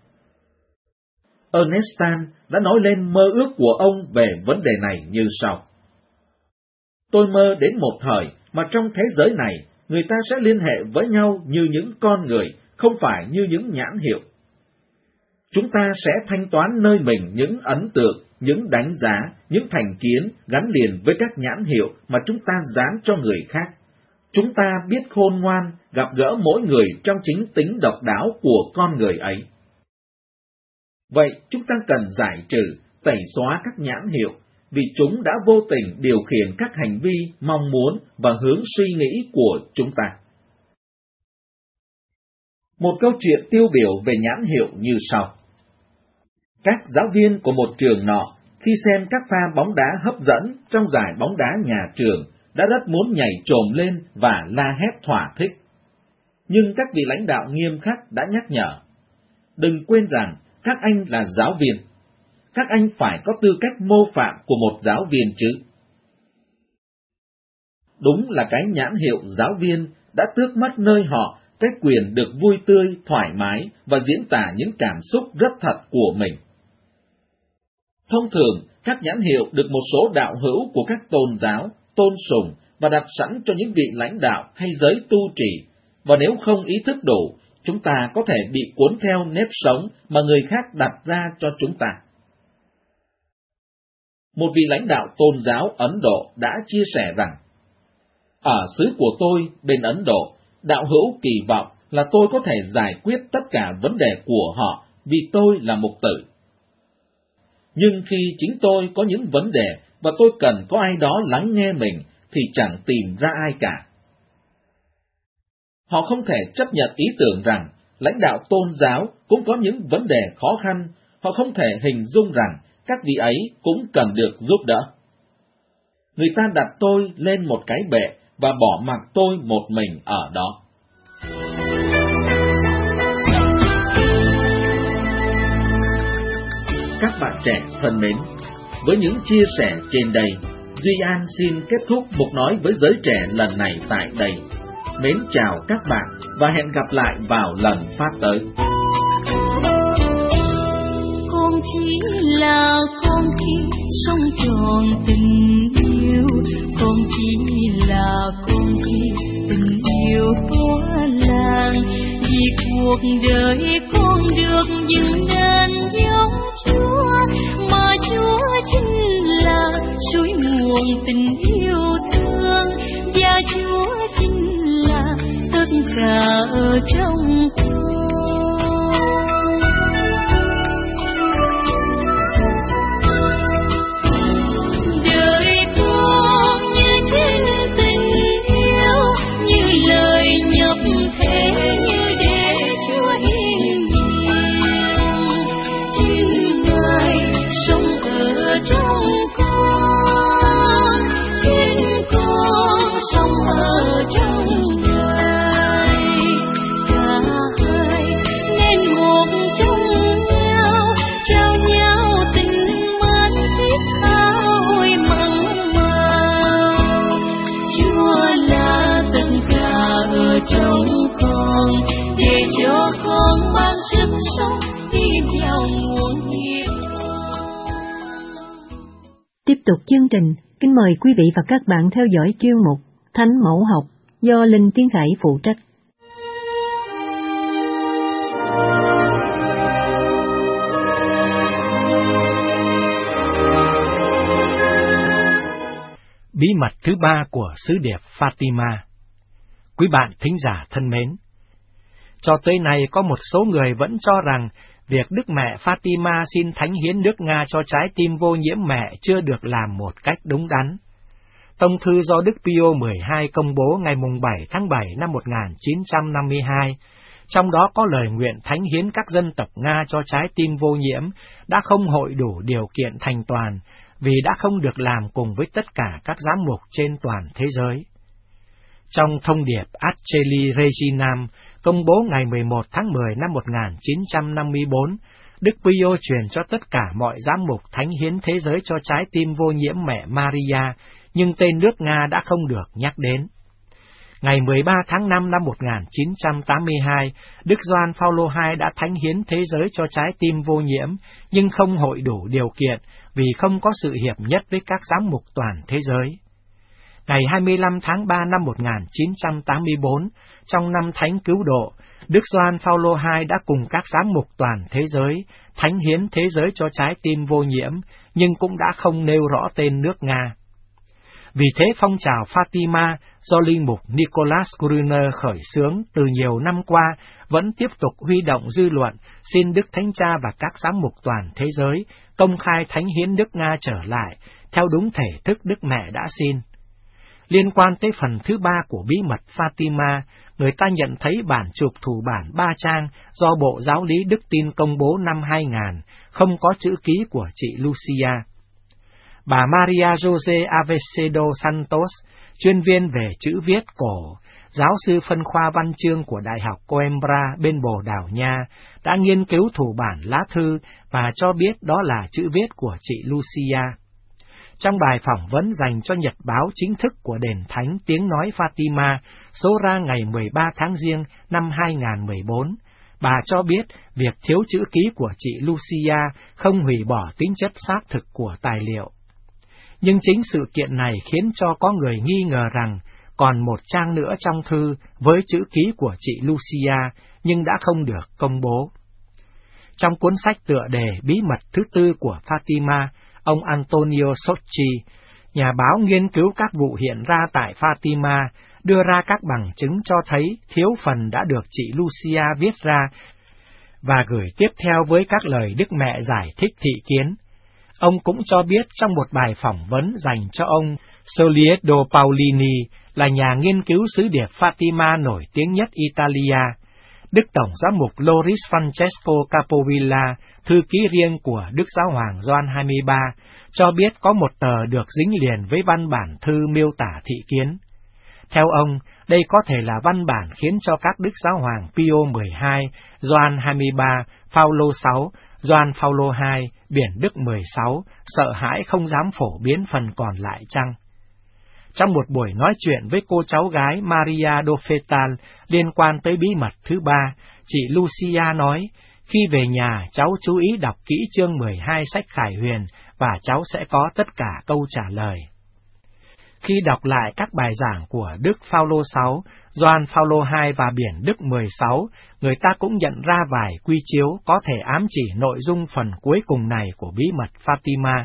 Ernest Stan đã nói lên mơ ước của ông về vấn đề này như sau. Tôi mơ đến một thời mà trong thế giới này, người ta sẽ liên hệ với nhau như những con người, không phải như những nhãn hiệu. Chúng ta sẽ thanh toán nơi mình những ấn tượng, những đánh giá, những thành kiến gắn liền với các nhãn hiệu mà chúng ta dán cho người khác. Chúng ta biết khôn ngoan, gặp gỡ mỗi người trong chính tính độc đáo của con người ấy. Vậy chúng ta cần giải trừ, tẩy xóa các nhãn hiệu, vì chúng đã vô tình điều khiển các hành vi, mong muốn và hướng suy nghĩ của chúng ta. Một câu chuyện tiêu biểu về nhãn hiệu như sau. Các giáo viên của một trường nọ, khi xem các pha bóng đá hấp dẫn trong giải bóng đá nhà trường, đã rất muốn nhảy chồm lên và la hét thỏa thích. Nhưng các vị lãnh đạo nghiêm khắc đã nhắc nhở. Đừng quên rằng các anh là giáo viên. Các anh phải có tư cách mô phạm của một giáo viên chứ. Đúng là cái nhãn hiệu giáo viên đã tước mất nơi họ cái quyền được vui tươi, thoải mái và diễn tả những cảm xúc rất thật của mình. Thông thường, các nhãn hiệu được một số đạo hữu của các tôn giáo, tôn sùng và đặt sẵn cho những vị lãnh đạo hay giới tu trì, và nếu không ý thức đủ, chúng ta có thể bị cuốn theo nếp sống mà người khác đặt ra cho chúng ta. Một vị lãnh đạo tôn giáo Ấn Độ đã chia sẻ rằng, ở xứ của tôi bên Ấn Độ, đạo hữu kỳ vọng là tôi có thể giải quyết tất cả vấn đề của họ vì tôi là mục tử. Nhưng khi chính tôi có những vấn đề và tôi cần có ai đó lắng nghe mình thì chẳng tìm ra ai cả. Họ không thể chấp nhận ý tưởng rằng lãnh đạo tôn giáo cũng có những vấn đề khó khăn, họ không thể hình dung rằng các vị ấy cũng cần được giúp đỡ. Người ta đặt tôi lên một cái bệ và bỏ mặc tôi một mình ở đó. Các bạn trẻ thân mến, với những chia sẻ trên đây, Duy An xin kết thúc mục nói với giới trẻ lần này tại đây. Mến chào các bạn và hẹn gặp lại vào lần phát tới. Con chỉ là con chim sống tròn tình yêu, con chỉ là con chim tình yêu của làng. Vì cuộc đời con được dựng nên giống Chúa, mà Chúa chính là suối nguồn tình yêu thương, và Chúa chính là tất cả ở trong con. Đời con như trên tình yêu, như lời nhập thế, như để Chúa hiển nhiên. Chính Ngài sống ở trong con, chính con sống ở trong Ngài. Cả hai nên một trong nhau, trao nhau tình mến thiết tha ôi mặn mà. Chúa là tất cả ở trong con, để cho con mang sức sống đi theo nguồn hiệp. Tiếp tục chương trình, kính mời quý vị và các bạn theo dõi chuyên mục Thánh Mẫu Học do Linh Tiến Khải phụ trách. Bí mật thứ ba của sứ điệp Fatima. Quý bạn thính giả thân mến, cho tới nay có một số người vẫn cho rằng việc Đức Mẹ Fatima xin thánh hiến nước Nga cho trái tim vô nhiễm mẹ chưa được làm một cách đúng đắn. Tông thư do Đức Pio mười hai công bố ngày bảy tháng bảy năm một nghìn chín trăm năm mươi hai, trong đó có lời nguyện thánh hiến các dân tộc Nga cho trái tim vô nhiễm đã không hội đủ điều kiện thành toàn, vì đã không được làm cùng với tất cả các giám mục trên toàn thế giới. Trong thông điệp Acheli Reginam, công bố ngày mười một tháng mười năm một nghìn chín trăm năm mươi tư, Đức Pio truyền cho tất cả mọi giám mục thánh hiến thế giới cho trái tim vô nhiễm mẹ Maria, nhưng tên nước Nga đã không được nhắc đến. Ngày mười ba tháng năm năm một nghìn chín trăm tám mươi hai, Đức Gioan Phaolô đệ nhị đã thánh hiến thế giới cho trái tim vô nhiễm, nhưng không hội đủ điều kiện vì không có sự hiệp nhất với các giám mục toàn thế giới. Ngày hai mươi lăm tháng ba năm một nghìn chín trăm tám mươi tư, trong năm Thánh Cứu Độ, Đức Gioan Phaolô đệ nhị đã cùng các giám mục toàn thế giới thánh hiến thế giới cho trái tim vô nhiễm, nhưng cũng đã không nêu rõ tên nước Nga. Vì thế phong trào Fatima do linh mục Nicholas Gruner khởi xướng từ nhiều năm qua vẫn tiếp tục huy động dư luận, xin Đức Thánh Cha và các giám mục toàn thế giới công khai thánh hiến nước Nga trở lại, theo đúng thể thức Đức Mẹ đã xin. Liên quan tới phần thứ ba của bí mật Fatima, người ta nhận thấy bản chụp thủ bản ba trang do Bộ Giáo lý Đức Tin công bố năm hai nghìn, không có chữ ký của chị Lucia. Bà Maria Jose Avecedo Santos, chuyên viên về chữ viết cổ, giáo sư phân khoa văn chương của Đại học Coimbra bên Bồ Đào Nha, đã nghiên cứu thủ bản lá thư và cho biết đó là chữ viết của chị Lucia. Trong bài phỏng vấn dành cho nhật báo chính thức của Đền Thánh Tiếng Nói Fatima, số ra ngày mười ba tháng Giêng năm hai nghìn mười bốn, bà cho biết việc thiếu chữ ký của chị Lucia không hủy bỏ tính chất xác thực của tài liệu. Nhưng chính sự kiện này khiến cho có người nghi ngờ rằng còn một trang nữa trong thư với chữ ký của chị Lucia, nhưng đã không được công bố. Trong cuốn sách tựa đề Bí mật thứ tư của Fatima, ông Antonio Socchi, nhà báo nghiên cứu các vụ hiện ra tại Fatima, đưa ra các bằng chứng cho thấy thiếu phần đã được chị Lucia viết ra và gửi tiếp theo với các lời Đức Mẹ giải thích thị kiến. Ông cũng cho biết trong một bài phỏng vấn dành cho ông Soliedo Paolini, là nhà nghiên cứu sứ điệp Fatima nổi tiếng nhất Italia, Đức Tổng giám mục Loris Francesco Capovilla, thư ký riêng của Đức Giáo hoàng Gioan hai mươi ba, cho biết có một tờ được dính liền với văn bản thư miêu tả thị kiến. Theo ông, đây có thể là văn bản khiến cho các Đức Giáo hoàng Pio mười hai, Gioan hai mươi ba, Phaolô đệ sáu, Gioan Phaolô đệ nhị, Biển Đức mười sáu, sợ hãi không dám phổ biến phần còn lại chăng? Trong một buổi nói chuyện với cô cháu gái Maria do Fetal liên quan tới bí mật thứ ba, chị Lucia nói, khi về nhà cháu chú ý đọc kỹ chương mười hai sách Khải Huyền và cháu sẽ có tất cả câu trả lời. Khi đọc lại các bài giảng của Đức Phaolô đệ sáu, Gioan Phaolô đệ nhị và Biển Đức mười sáu, người ta cũng nhận ra vài quy chiếu có thể ám chỉ nội dung phần cuối cùng này của bí mật Fatima.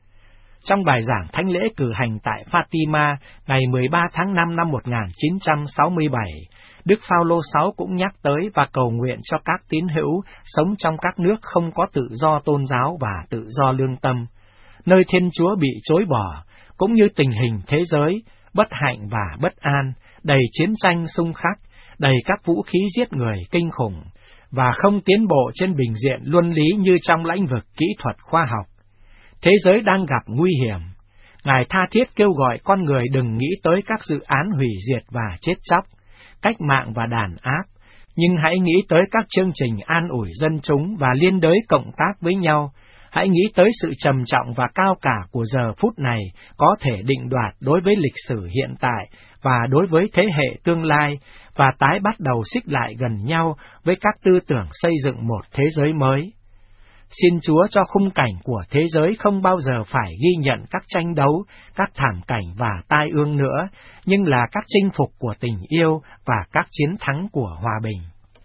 Trong bài giảng thánh lễ cử hành tại Fatima ngày mười ba tháng năm năm một nghìn chín trăm sáu mươi bảy, Đức Phaolô đệ sáu cũng nhắc tới và cầu nguyện cho các tín hữu sống trong các nước không có tự do tôn giáo và tự do lương tâm, nơi Thiên Chúa bị chối bỏ, cũng như tình hình thế giới, bất hạnh và bất an, đầy chiến tranh xung khắc, đầy các vũ khí giết người kinh khủng, và không tiến bộ trên bình diện luân lý như trong lĩnh vực kỹ thuật khoa học. Thế giới đang gặp nguy hiểm. Ngài tha thiết kêu gọi con người đừng nghĩ tới các dự án hủy diệt và chết chóc, cách mạng và đàn áp, nhưng hãy nghĩ tới các chương trình an ủi dân chúng và liên đới cộng tác với nhau. Hãy nghĩ tới sự trầm trọng và cao cả của giờ phút này có thể định đoạt đối với lịch sử hiện tại và đối với thế hệ tương lai, và tái bắt đầu xích lại gần nhau với các tư tưởng xây dựng một thế giới mới. Xin Chúa cho khung cảnh của thế giới không bao giờ phải ghi nhận các tranh đấu, các thảm cảnh và tai ương nữa, nhưng là các chinh phục của tình yêu và các chiến thắng của hòa bình.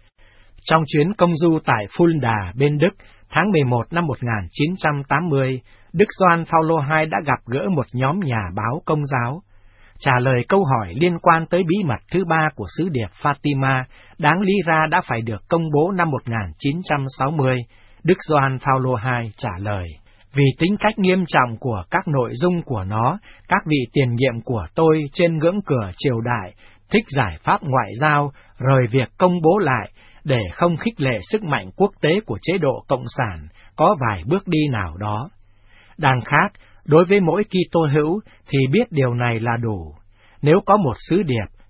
Trong chuyến công du tại Fulda bên Đức, tháng mười một năm một nghìn chín trăm tám mươi, Đức Gioan Phaolô đệ nhị đã gặp gỡ một nhóm nhà báo Công giáo. Trả lời câu hỏi liên quan tới bí mật thứ ba của sứ điệp Fatima, đáng lý ra đã phải được công bố năm một nghìn chín trăm sáu mươi, Đức Gioan Phaolô đệ nhị trả lời, vì tính cách nghiêm trọng của các nội dung của nó, các vị tiền nhiệm của tôi trên ngưỡng cửa triều đại thích giải pháp ngoại giao, rời việc công bố lại, để không khích lệ sức mạnh quốc tế của chế độ Cộng sản, có vài bước đi nào đó. Đằng khác, đối với mỗi Kitô hữu thì biết điều này là đủ. Nếu có một sứ điệp,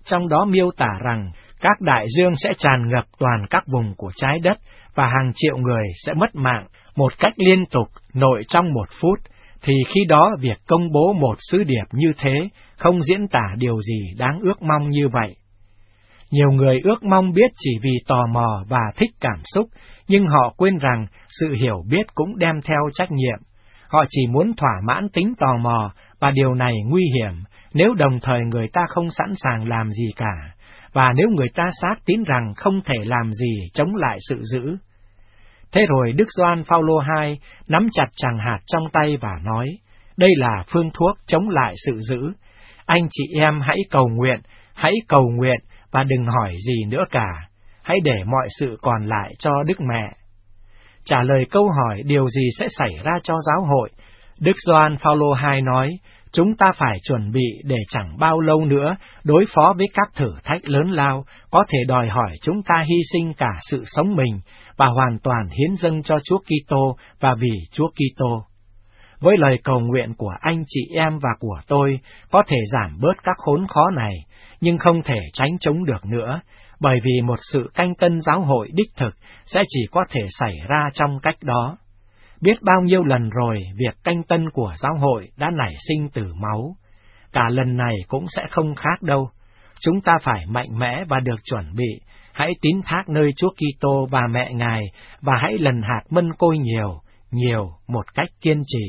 trong đó miêu tả rằng các đại dương sẽ tràn ngập toàn các vùng của trái đất và hàng triệu người sẽ mất mạng một cách liên tục nội trong một phút, thì khi đó việc công bố một sứ điệp như thế không diễn tả điều gì đáng ước mong như vậy. Nhiều người ước mong biết chỉ vì tò mò và thích cảm xúc, nhưng họ quên rằng sự hiểu biết cũng đem theo trách nhiệm. Họ chỉ muốn thỏa mãn tính tò mò, và điều này nguy hiểm nếu đồng thời người ta không sẵn sàng làm gì cả, và nếu người ta xác tín rằng không thể làm gì chống lại sự dữ. Thế rồi Đức Gioan Phaolô hai nắm chặt tràng hạt trong tay và nói, đây là phương thuốc chống lại sự dữ. Anh chị em hãy cầu nguyện, hãy cầu nguyện và đừng hỏi gì nữa cả. Hãy để mọi sự còn lại cho Đức Mẹ. Trả lời câu hỏi điều gì sẽ xảy ra cho giáo hội, Đức Gioan Phaolô hai nói, chúng ta phải chuẩn bị để chẳng bao lâu nữa đối phó với các thử thách lớn lao, có thể đòi hỏi chúng ta hy sinh cả sự sống mình và hoàn toàn hiến dâng cho Chúa Kitô và vì Chúa Kitô. Với lời cầu nguyện của anh chị em và của tôi có thể giảm bớt các khốn khó này, nhưng không thể tránh chống được nữa, bởi vì một sự canh tân giáo hội đích thực sẽ chỉ có thể xảy ra trong cách đó. Biết bao nhiêu lần rồi việc canh tân của giáo hội đã nảy sinh từ máu. Cả lần này cũng sẽ không khác đâu. Chúng ta phải mạnh mẽ và được chuẩn bị. Hãy tín thác nơi Chúa Kitô và mẹ Ngài, và hãy lần hạt mân côi nhiều, nhiều một cách kiên trì.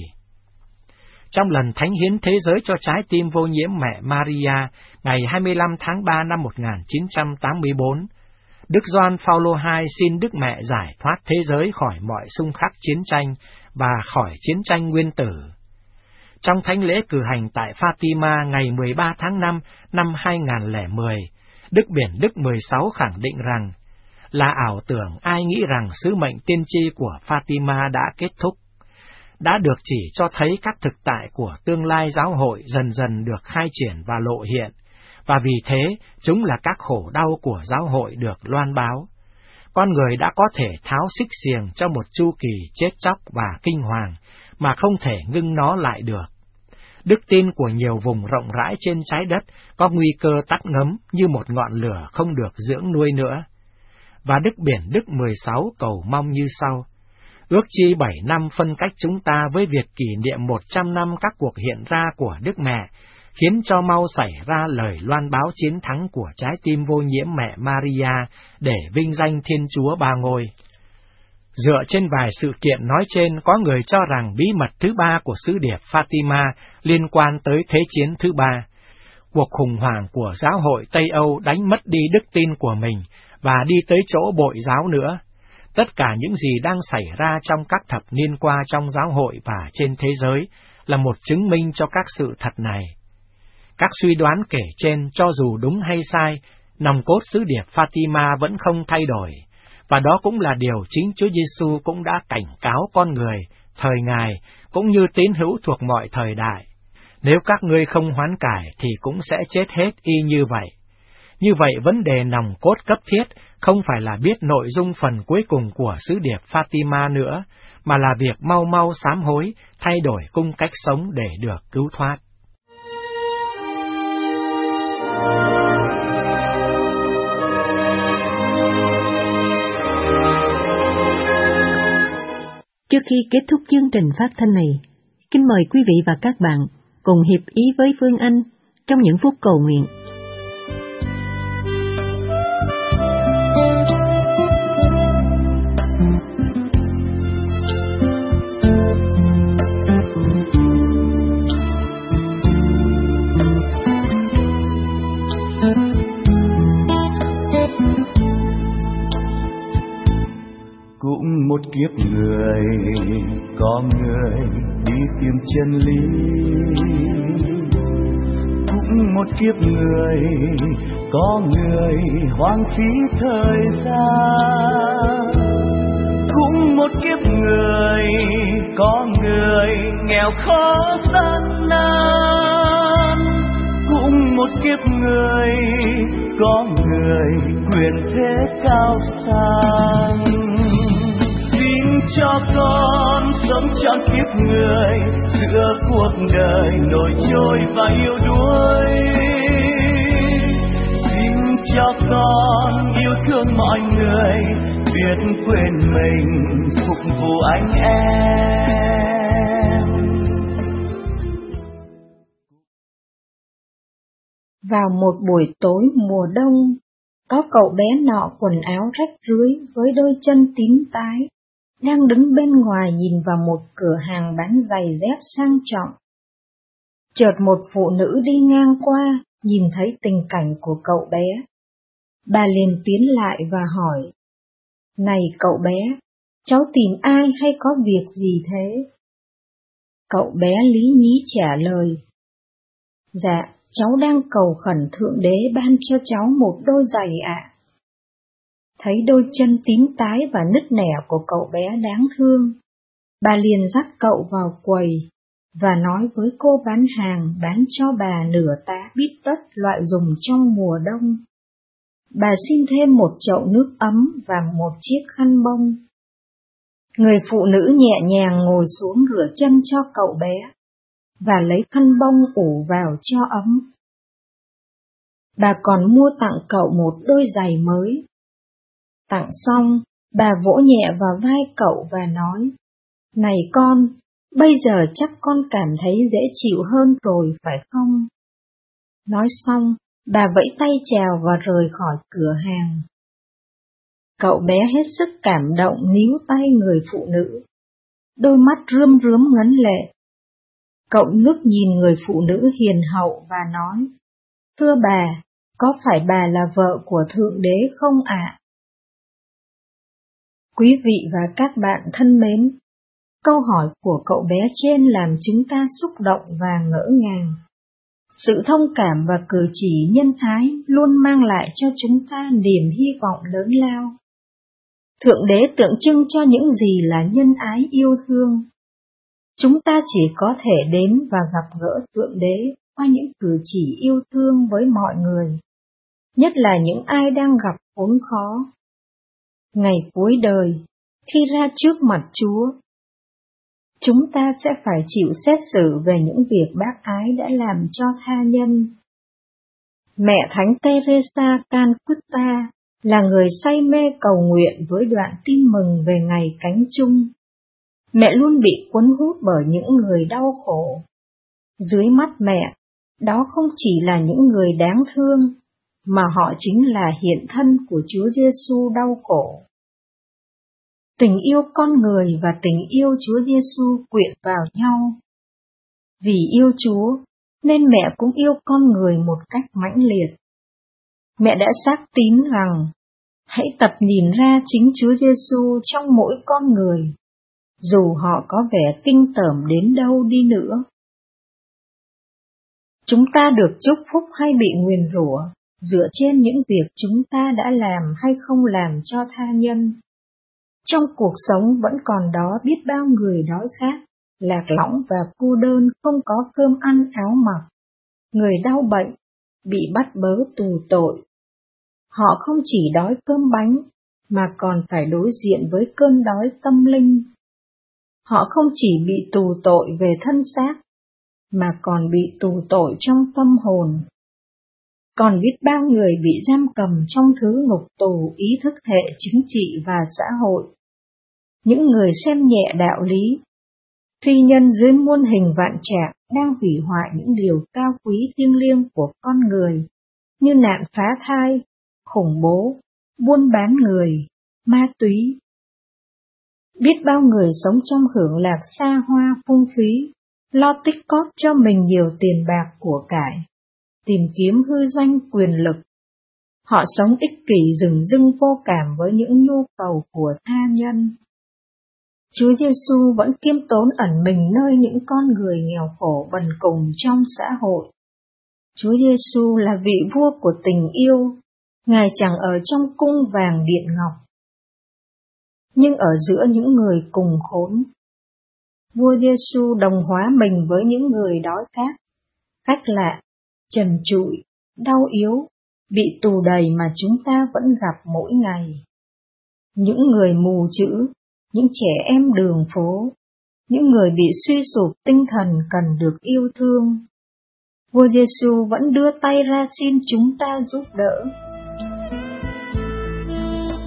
Trong lần thánh hiến thế giới cho trái tim vô nhiễm mẹ Maria, ngày hai mươi lăm tháng ba năm một nghìn chín trăm tám mươi tư, Đức Gioan Phaolô hai xin Đức Mẹ giải thoát thế giới khỏi mọi xung khắc chiến tranh và khỏi chiến tranh nguyên tử. Trong thánh lễ cử hành tại Fatima ngày mười ba tháng năm năm hai nghìn không trăm lẻ mười, Đức Biển Đức mười sáu khẳng định rằng, là ảo tưởng ai nghĩ rằng sứ mệnh tiên tri của Fatima đã kết thúc, đã được chỉ cho thấy các thực tại của tương lai giáo hội dần dần được khai triển và lộ hiện, và vì thế chúng là các khổ đau của giáo hội được loan báo. Con người đã có thể tháo xích xiềng cho một chu kỳ chết chóc và kinh hoàng, mà không thể ngưng nó lại được. Đức tin của nhiều vùng rộng rãi trên trái đất có nguy cơ tắt ngấm như một ngọn lửa không được dưỡng nuôi nữa. Và Đức Biển Đức mười sáu cầu mong như sau: ước chi bảy năm phân cách chúng ta với việc kỷ niệm một trăm năm các cuộc hiện ra của Đức Mẹ, khiến cho mau xảy ra lời loan báo chiến thắng của trái tim vô nhiễm mẹ Maria để vinh danh Thiên Chúa Ba Ngôi. Dựa trên vài sự kiện nói trên, có người cho rằng bí mật thứ ba của sứ điệp Fatima liên quan tới Thế chiến thứ ba. Cuộc khủng hoảng của giáo hội Tây Âu đánh mất đi đức tin của mình và đi tới chỗ bội giáo nữa. Tất cả những gì đang xảy ra trong các thập niên qua trong giáo hội và trên thế giới là một chứng minh cho các sự thật này. Các suy đoán kể trên cho dù đúng hay sai, nòng cốt sứ điệp Fatima vẫn không thay đổi, và đó cũng là điều chính Chúa Giêsu cũng đã cảnh cáo con người, thời Ngài, cũng như tín hữu thuộc mọi thời đại. Nếu các ngươi không hoán cải thì cũng sẽ chết hết y như vậy. Như vậy vấn đề nòng cốt cấp thiết không phải là biết nội dung phần cuối cùng của sứ điệp Fatima nữa, mà là việc mau mau sám hối, thay đổi cung cách sống để được cứu thoát. Trước khi kết thúc chương trình phát thanh này, kính mời quý vị và các bạn cùng hiệp ý với Phương Anh trong những phút cầu nguyện. Cũng một kiếp người, có người đi tìm chân lý. Cũng một kiếp người, có người hoang phí thời gian. Cũng một kiếp người, có người nghèo khó gian nan. Cũng một kiếp người, có người quyền thế cao sang. Cho con sống trọn kiếp người, giữa cuộc đời nổi trôi và yêu đuối. cho con yêu thương mọi người, biết quên mình phục vụ anh em. Vào một buổi tối mùa đông, có cậu bé nọ quần áo rách rưới với đôi chân tím tái, đang đứng bên ngoài nhìn vào một cửa hàng bán giày dép sang trọng. Chợt một phụ nữ đi ngang qua, nhìn thấy tình cảnh của cậu bé. Bà liền tiến lại và hỏi, này cậu bé, cháu tìm ai hay có việc gì thế? Cậu bé lý nhí trả lời, dạ, cháu đang cầu khẩn Thượng Đế ban cho cháu một đôi giày ạ. Thấy đôi chân tím tái và nứt nẻ của cậu bé đáng thương, bà liền dắt cậu vào quầy và nói với cô bán hàng bán cho bà nửa tá bít tất loại dùng trong mùa đông. Bà xin thêm một chậu nước ấm và một chiếc khăn bông. Người phụ nữ nhẹ nhàng ngồi xuống rửa chân cho cậu bé và lấy khăn bông ủ vào cho ấm. Bà còn mua tặng cậu một đôi giày mới. Tặng xong, bà vỗ nhẹ vào vai cậu và nói, này con, bây giờ chắc con cảm thấy dễ chịu hơn rồi phải không? Nói xong, bà vẫy tay chào và rời khỏi cửa hàng. Cậu bé hết sức cảm động níu tay người phụ nữ, đôi mắt rơm rớm ngấn lệ. Cậu ngước nhìn người phụ nữ hiền hậu và nói, thưa bà, có phải bà là vợ của Thượng Đế không ạ? Quý vị và các bạn thân mến, câu hỏi của cậu bé trên làm chúng ta xúc động và ngỡ ngàng. Sự thông cảm và cử chỉ nhân ái luôn mang lại cho chúng ta niềm hy vọng lớn lao. Thượng Đế tượng trưng cho những gì là nhân ái yêu thương. Chúng ta chỉ có thể đến và gặp gỡ Thượng Đế qua những cử chỉ yêu thương với mọi người, nhất là những ai đang gặp khốn khó. Ngày cuối đời, khi ra trước mặt Chúa, chúng ta sẽ phải chịu xét xử về những việc bác ái đã làm cho tha nhân. Mẹ Thánh Teresa Calcutta là người say mê cầu nguyện với đoạn tin mừng về ngày cánh chung. Mẹ luôn bị cuốn hút bởi những người đau khổ. Dưới mắt mẹ, đó không chỉ là những người đáng thương, mà họ chính là hiện thân của Chúa Giêsu đau khổ. Tình yêu con người và tình yêu Chúa Giêsu quyện vào nhau. Vì yêu Chúa, nên mẹ cũng yêu con người một cách mãnh liệt. Mẹ đã xác tín rằng, hãy tập nhìn ra chính Chúa Giêsu trong mỗi con người, dù họ có vẻ kinh tởm đến đâu đi nữa. Chúng ta được chúc phúc hay bị nguyền rủa dựa trên những việc chúng ta đã làm hay không làm cho tha nhân. Trong cuộc sống vẫn còn đó biết bao người đói khát, lạc lõng và cô đơn không có cơm ăn áo mặc, người đau bệnh, bị bắt bớ tù tội. Họ không chỉ đói cơm bánh, mà còn phải đối diện với cơn đói tâm linh. Họ không chỉ bị tù tội về thân xác, mà còn bị tù tội trong tâm hồn. Còn biết bao người bị giam cầm trong thứ ngục tù ý thức hệ chính trị và xã hội. Những người xem nhẹ đạo lý, phi nhân dưới muôn hình vạn trạng đang hủy hoại những điều cao quý thiêng liêng của con người, như nạn phá thai, khủng bố, buôn bán người, ma túy. Biết bao người sống trong hưởng lạc xa hoa phung phí, lo tích cóp cho mình nhiều tiền bạc của cải, tìm kiếm hư danh quyền lực. Họ sống ích kỷ rừng rưng vô cảm với những nhu cầu của tha nhân. Chúa Giêsu vẫn kiêm tốn ẩn mình nơi những con người nghèo khổ bần cùng trong xã hội. Chúa Giêsu là vị vua của tình yêu, Ngài chẳng ở trong cung vàng điện ngọc, nhưng ở giữa những người cùng khốn. Vua Giêsu đồng hóa mình với những người đói khát, cách lạ, trần trụi, đau yếu, bị tù đầy mà chúng ta vẫn gặp mỗi ngày. Những người mù chữ, những trẻ em đường phố, những người bị suy sụp tinh thần cần được yêu thương. Vua Giêsu vẫn đưa tay ra xin chúng ta giúp đỡ.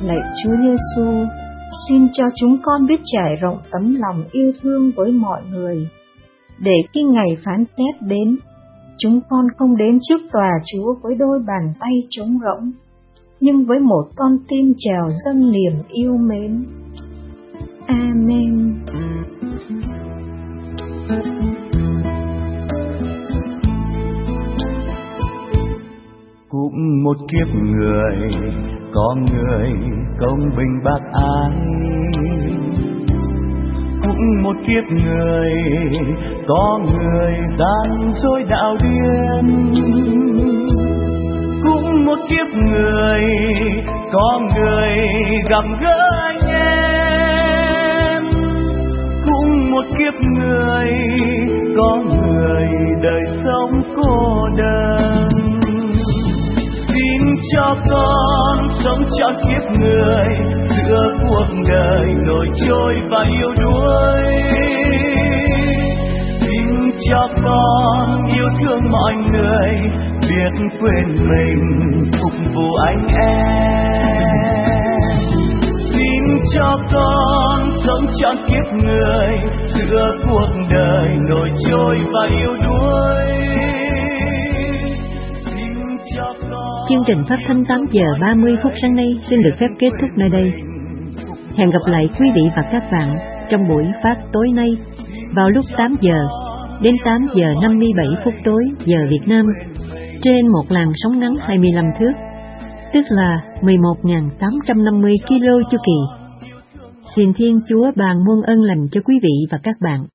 Lạy Chúa Giêsu, xin cho chúng con biết trải rộng tấm lòng yêu thương với mọi người, để khi ngày phán xét đến, chúng con không đến trước tòa Chúa với đôi bàn tay trống rỗng, nhưng với một con tim trào dâng niềm yêu mến. Amen. Cũng một kiếp người, có người công bình bác ái. Cũng một kiếp người, có người gian dối đạo điên. Cũng một kiếp người, có người gặp gỡ anh em. Cũng một kiếp người, có người đời sống cô đơn. Xin cho con sống trọn kiếp người, giữa cuộc đời nổi trôi và yêu đuối. Xin cho con yêu thương mọi người, biết quên mình phục vụ anh em. Xin cho con sống trọn kiếp người, giữa cuộc đời nổi trôi và yêu đuối. Chương trình phát thanh tám giờ ba mươi phút sáng nay xin được phép kết thúc nơi đây. Hẹn gặp lại quý vị và các bạn trong buổi phát tối nay vào lúc tám giờ đến tám giờ năm mươi bảy phút tối giờ Việt Nam trên một làn sóng ngắn hai mươi lăm thước, tức là mười một nghìn tám trăm năm mươi ki lô chu kỳ. Xin Thiên Chúa ban muôn ân lành cho quý vị và các bạn.